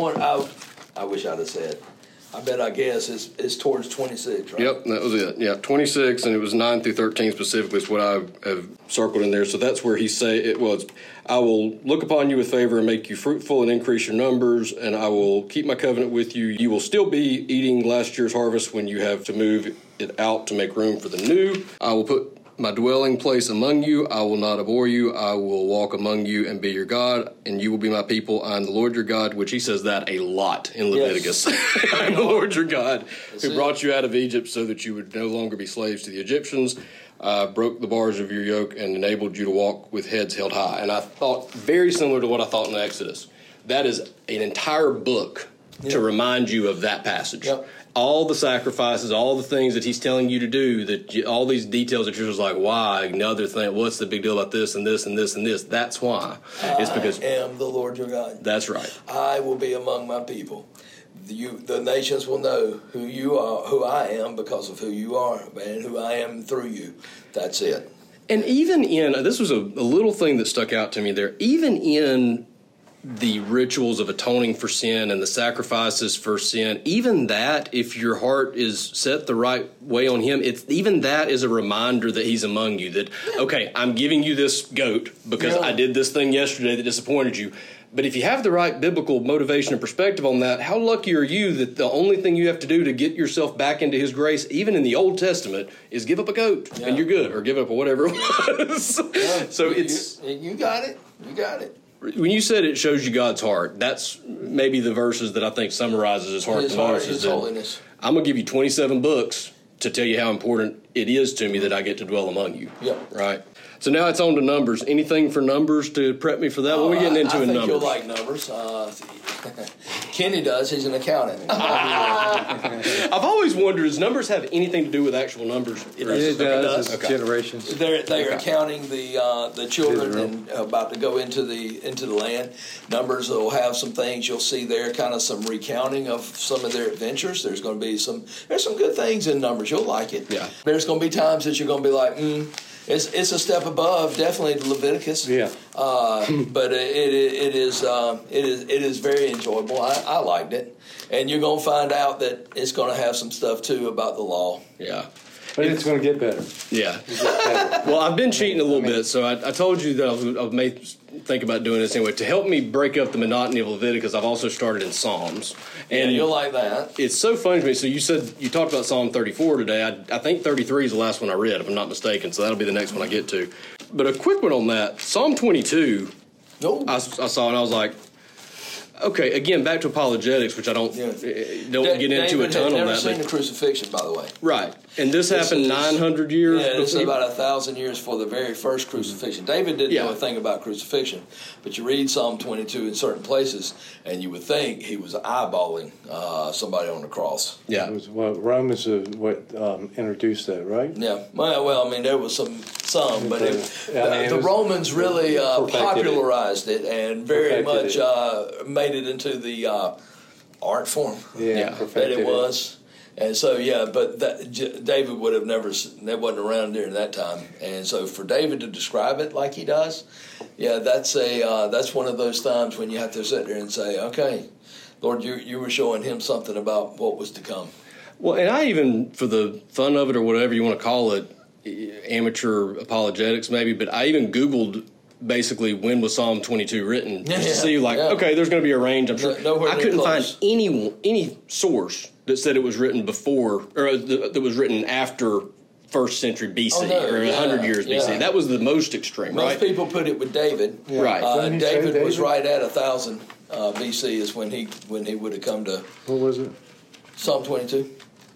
I wish I'd have said. I guess it's towards 26, right? Yep, that was it. Yeah, 26, and it was 9 through 13 specifically is what I have circled in there. So that's where he say it was, I will look upon you with favor and make you fruitful and increase your numbers, and I will keep my covenant with you. You will still be eating last year's harvest when you have to move it out to make room for the new. I will put my dwelling place among you. I will not abhor you. I will walk among you and be your God, and you will be my people. I am the Lord your God, which he says that a lot in Leviticus. Yes. I am the Lord your God, who brought you out of Egypt so that you would no longer be slaves to the Egyptians. Broke the bars of your yoke and enabled you to walk with heads held high. And I thought very similar to what I thought in Exodus. That is an entire book to remind you of that passage. Yep. All the sacrifices, all the things that he's telling you to do, all these details that you're just like, why? Another thing, what's the big deal about this and this and this and this? That's why. It's because I am the Lord your God. That's right. I will be among my people. The nations will know who you are, who I am, because of who you are, and who I am through you. That's it. And even this was a little thing that stuck out to me there, even in the rituals of atoning for sin and the sacrifices for sin, even that, if your heart is set the right way on him, even that is a reminder that he's among you, that, okay, I'm giving you this goat because I did this thing yesterday that disappointed you. But if you have the right biblical motivation and perspective on that, how lucky are you that the only thing you have to do to get yourself back into his grace, even in the Old Testament, is give up a goat and you're good, or give up whatever it was. So you got it. You got it. When you said it shows you God's heart, that's maybe the verses that I think summarizes his heart the most. His holiness. I'm going to give you 27 books to tell you how important it is to me that I get to dwell among you. Yep. Right? So now it's on to numbers. Anything for numbers to prep me for that? What are we getting into in numbers? I think you'll like numbers. Kenny does. He's an accountant. I've always wondered, does numbers have anything to do with actual numbers? It does. Okay. Generations. They are counting the children and about to go into the land. Numbers will have some things you'll see there, kind of some recounting of some of their adventures. There's going to be some good things in Numbers. You'll like it. Yeah. There's going to be times that you're going to be like, It's a step above, definitely Leviticus. Yeah. But it is very enjoyable. I liked it, and you're going to find out that it's going to have some stuff too about the law. Yeah. But it's going to get better. Yeah. It gets better. Well, I've been cheating a little bit, so I told you that I may think about doing this anyway. To help me break up the monotony of Leviticus, I've also started in Psalms. And you'll like that. It's so funny to me. So you talked about Psalm 34 today. I think 33 is the last one I read, if I'm not mistaken, so that'll be the next one I get to. But a quick one on that. Psalm 22, I saw, and I was like, okay, again, back to apologetics, which I don't get into a ton on that. David had never seen the crucifixion, by the way. Right. And this happened 900 years before. It's about 1,000 years before the very first crucifixion. David didn't know a thing about crucifixion, but you read Psalm 22 in certain places, and you would think he was eyeballing somebody on the cross. Yeah. It was Romans introduced that, right? Yeah. Well, I mean, there was some, but the Romans really popularized it and very much made it into the art form that it was. And so, but David would have never, that wasn't around during that time. And so for David to describe it like he does, that's one of those times when you have to sit there and say, okay, Lord, you were showing him something about what was to come. Well, and I even, for the fun of it or whatever you want to call it, amateur apologetics maybe, but I even Googled basically when was Psalm 22 written just to see okay, there's going to be a range. I'm sure. Nowhere I couldn't close. find any source that said it was written before or that was written after 1st century BC or 100 years BC. That was the most extreme, right? Most people put it with David. Yeah. Right. David was right at 1,000 BC is when he would have come to. What was it? Psalm 22.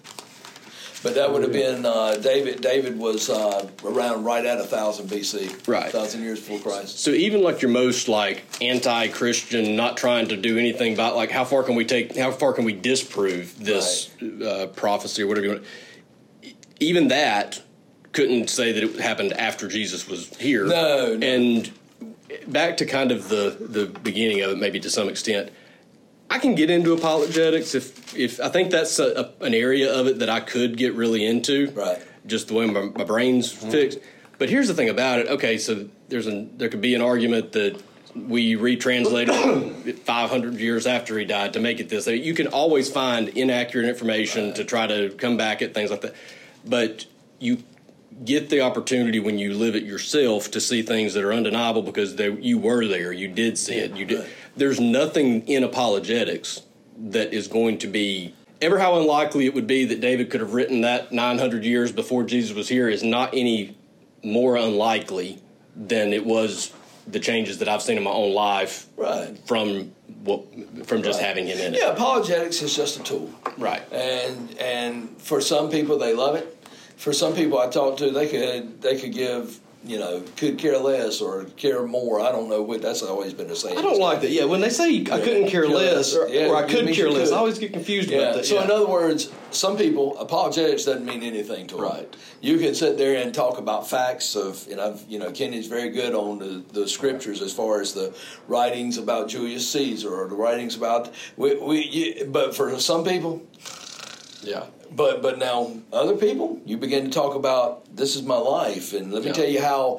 But that would have been David was around right at 1,000 BC, right? 1,000 years before Christ. So even like your most anti-Christian, not trying to do anything about how far can we disprove this prophecy or whatever you want. Even that couldn't say that it happened after Jesus was here. No. And back to kind of the beginning of it, maybe to some extent. I can get into apologetics if I think that's an area of it that I could get really into, right? Just the way my brain's fixed. But here's the thing about it. Okay, so there could be an argument that we retranslated it 500 years after he died to make it this. You can always find inaccurate information to try to come back at things like that. But you get the opportunity when you live it yourself to see things that are undeniable because you were there, you did see it, you did. Right. There's nothing in apologetics that is going to be ever how unlikely it would be that David could have written that 900 years before Jesus was here is not any more unlikely than it was the changes that I've seen in my own life from just having him in it. Yeah, apologetics is just a tool, right? And for some people they love it. For some people I talk to, they could give, could care less or care more. I don't know what that's always been a saying. I don't like that. Yeah, when they say I couldn't care less or I could care less, I always get confused about that. So in other words, some people apologetics doesn't mean anything to them. Right. You can sit there and talk about facts of, Kenny's very good on the scriptures as far as the writings about Julius Caesar or the writings about but for some people, yeah. But now other people, you begin to talk about this is my life, and let me tell you how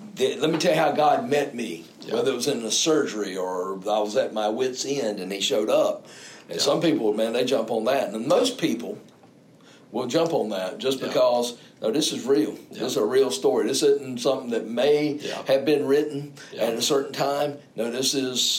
God met me. Yeah. Whether it was in a surgery or I was at my wit's end and He showed up. And some people, man, they jump on that, and most people will jump on that just because this is real. Yeah. This is a real story. This isn't something that may have been written at a certain time. No, this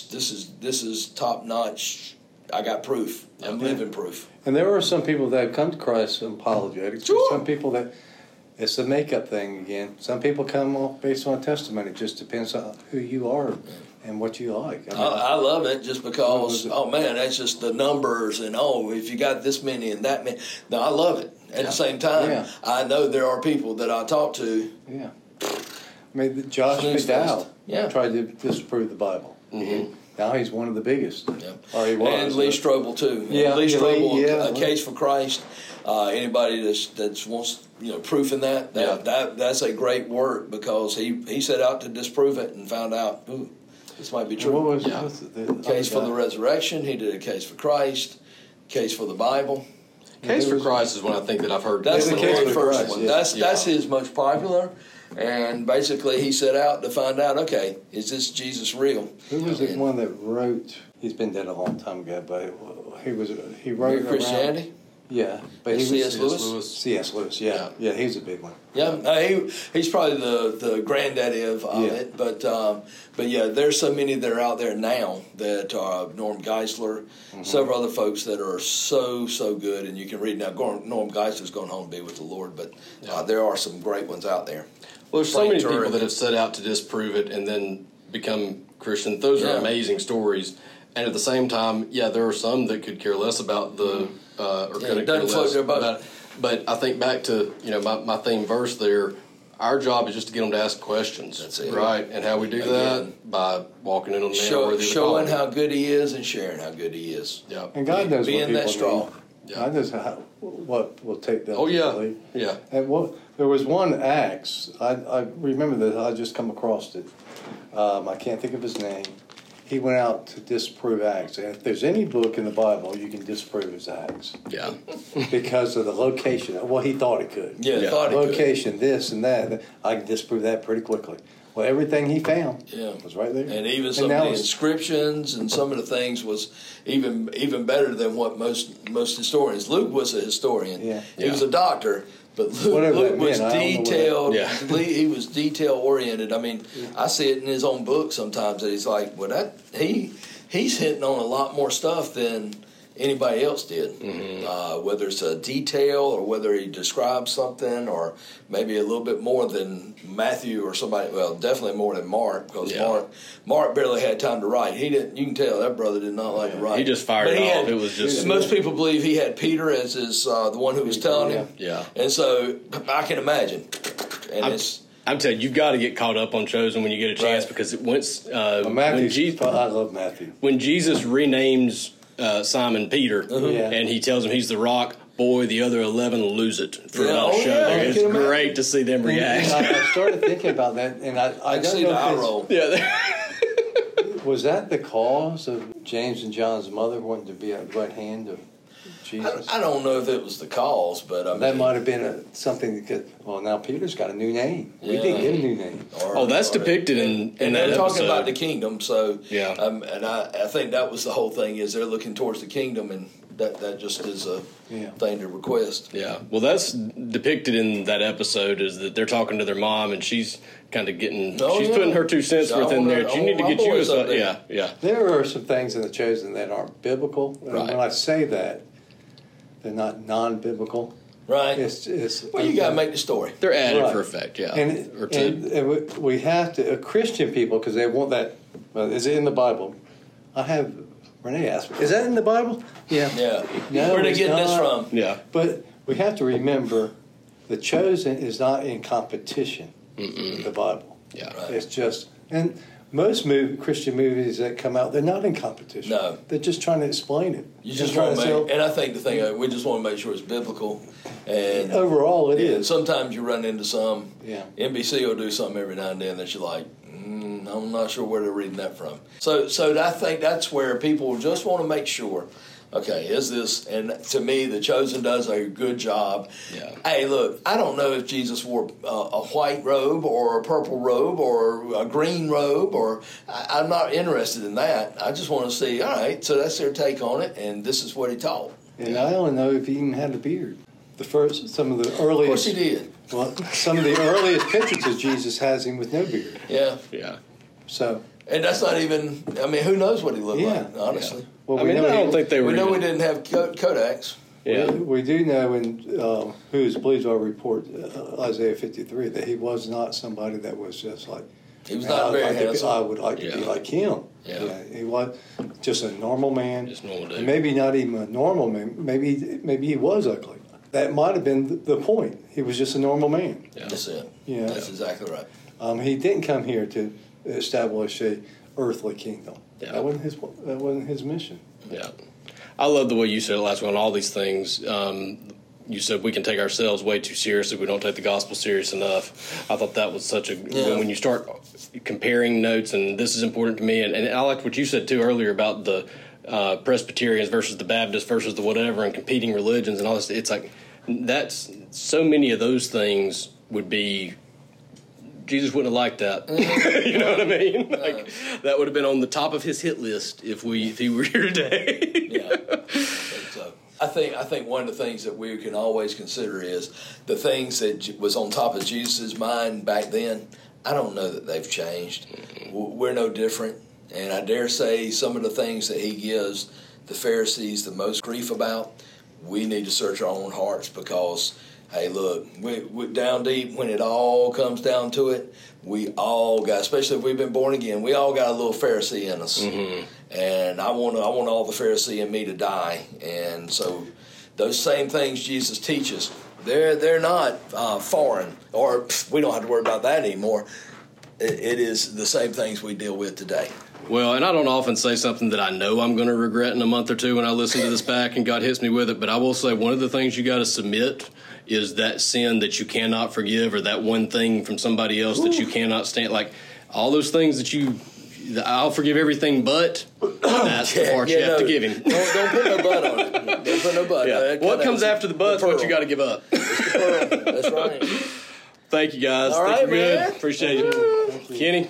is top notch. I got proof. I'm living proof. And there are some people that have come to Christ in apologetics. Sure. Some people that it's a makeup thing again. Some people come off based on testimony. It just depends on who you are and what you like. I love it just because, that's just the numbers and, if you got this many and that many. No, I love it. At the same time, I know there are people that I talk to. Yeah. I mean, Josh McDowell tried to disprove the Bible. Mm-hmm. Now he's one of the biggest. Yeah. Or he was. And Lee Strobel, too. Yeah. Lee Strobel, A Case for Christ. Anybody that wants proof in that's a great work because he set out to disprove it and found out, this might be true. What was the Case for the resurrection. He did A Case for Christ. Case for the Bible. Case for Christ is one I think that I've heard. That's the very first one. That's his most popular. And basically, he set out to find out, okay, is this Jesus real? Who was the one that wrote? He's been dead a long time ago, but he wrote Mere Christianity? around, yeah, but he C.S. was Lewis? C.S. Lewis, yeah, he's a big one. Yeah, he's probably the granddaddy of it. But yeah, there's so many that are out there now that Norm Geisler, several other folks that are so good, and you can read now. Norm Geisler's going home to be with the Lord, but there are some great ones out there. Well, there's so many people that have set out to disprove it and then become Christian. Those are amazing stories. And at the same time, there are some that could care less about the or couldn't care less about it. But I think back to my theme verse there. Our job is just to get them to ask questions. That's it, right? And how we do that by walking in on them, showing how good He is and sharing how good He is. Yeah, and God knows being what that strong. Need. God knows what will take them. Yeah. And there was one Acts. I remember that. I just come across it. I can't think of his name. He went out to disprove Acts. And if there's any book in the Bible, you can disprove his Acts. Yeah. Because of the location. Well, he thought he could. Yeah. Thought he location, could. This and that. I can disprove that pretty quickly. Well, everything he found was right there. And even some of the inscriptions and some of the things was even better than what most historians. Luke was a historian. Yeah. He was a doctor. But Luke was detailed. He was detail oriented. I mean, I see it in his own book sometimes that he's like, well, he's hitting on a lot more stuff than anybody else did. Whether it's a detail or whether he describes something, or maybe a little bit more than Matthew or somebody. Well, definitely more than Mark, because Mark barely had time to write. He didn't. You can tell that brother did not like to write. He just fired off. It was just. Most people believe he had Peter as his the one who was telling him. Yeah. And so I can imagine. And I'm telling you, you've got to get caught up on Chosen when you get a chance, because once I love Matthew. When Jesus renames Simon Peter and he tells him he's the rock, boy, the other 11 will lose it for about a show. It's great to see them react. I started thinking about that, and I don't see know the eye roll. Yeah. Was that the cause of James and John's mother wanting to be at the right hand of Jesus? I don't know if it was the cause, but I mean, that might have been something that could. Well, now Peter's got a new name. We didn't get a new name. That's depicted in that they're episode. talking about the kingdom, so and I think that was the whole thing, is they're looking towards the kingdom, and that just is a thing to request. Yeah, well, that's depicted in that episode, is that they're talking to their mom, and she's kind of getting, she's putting her 2 cents worth in there. You need to get you a There are some things in the Chosen that aren't biblical. And when I say that, they're not non-biblical. Right. It's you got to make the story. They're added for effect, And we have to, Christian people, because they want that, is it in the Bible? Renee asked me, is that in the Bible? Yeah. No, where are they getting this from? Yeah. But we have to remember, the Chosen is not in competition with the Bible. Yeah. Right. It's just, and most Christian movies that come out, they're not in competition. No. They're just trying to explain it. You just want to make, and I think the thing, we just want to make sure it's biblical. And overall, it is. Sometimes you run into some. Yeah. NBC will do something every now and then that you're like, I'm not sure where they're reading that from. So I think that's where people just want to make sure, okay, is this, and to me, The Chosen does a good job. Yeah. Hey, look, I don't know if Jesus wore a white robe or a purple robe or a green robe, or I'm not interested in that. I just want to see, all right, so that's their take on it, and this is what he taught. And I only know if he even had a beard. Some of the earliest. Of course he did. Well, some of the earliest pictures of Jesus has him with no beard. Yeah. Yeah. So. And that's not even, I mean, who knows what he looked like, honestly. Yeah. Well, I don't think they were. We know we didn't have Kodaks. Yeah. We do know in Who's Believes Our Report, Isaiah 53, that he was not somebody that was just like, he was not very handsome. I would like to be like him. Yeah. He was just a normal man. Just normal dude. And maybe not even a normal man. Maybe he was ugly. That might have been the point. He was just a normal man. Yeah. That's it. Yeah. That's exactly right. He didn't come here to establish a earthly kingdom. Yeah. That wasn't his mission. Yeah. I love the way you said it last week on all these things. You said we can take ourselves way too seriously. We don't take the gospel serious enough. I thought that was such a when you start comparing notes, and this is important to me. And I liked what you said too earlier about the Presbyterians versus the Baptists versus the whatever, and competing religions and all this. It's like that's so many of those things would be Jesus wouldn't have liked that. You know what I mean? Like, that would have been on the top of his hit list if he were here today. Yeah. So I think one of the things that we can always consider is the things that was on top of Jesus' mind back then. I don't know that they've changed. We're no different. And I dare say some of the things that he gives the Pharisees the most grief about, we need to search our own hearts because, hey, look, we down deep, when it all comes down to it, we all got, especially if we've been born again, we all got a little Pharisee in us. Mm-hmm. And I want all the Pharisee in me to die. And so those same things Jesus teaches, they're not foreign, or we don't have to worry about that anymore. It is the same things we deal with today. Well, and I don't often say something that I know I'm going to regret in a month or two when I listen to this back and God hits me with it, but I will say one of the things you got to submit is that sin that you cannot forgive, or that one thing from somebody else that you cannot stand. Like, all those things I'll forgive everything but, that's the part you have to give him. Don't put no but on it. Don't put no but. Yeah. What comes after the but's what you got to give up. It's the pearl. That's right. Thank you, guys. All right, man. Appreciate it. Kenny?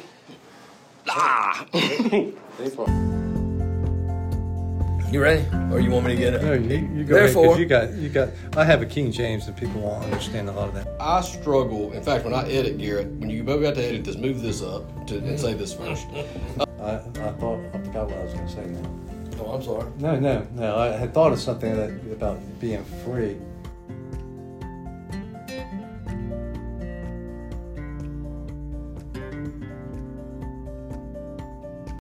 You ready? Or you want me to get it? No, you go ahead, 'cause you got. I have a King James, and people won't understand a lot of that. I struggle. In fact, when I edit, Garrett, when you both got to edit this, move this up and say this first. I forgot what I was going to say now. Oh, I'm sorry. No. I had thought of something about being free.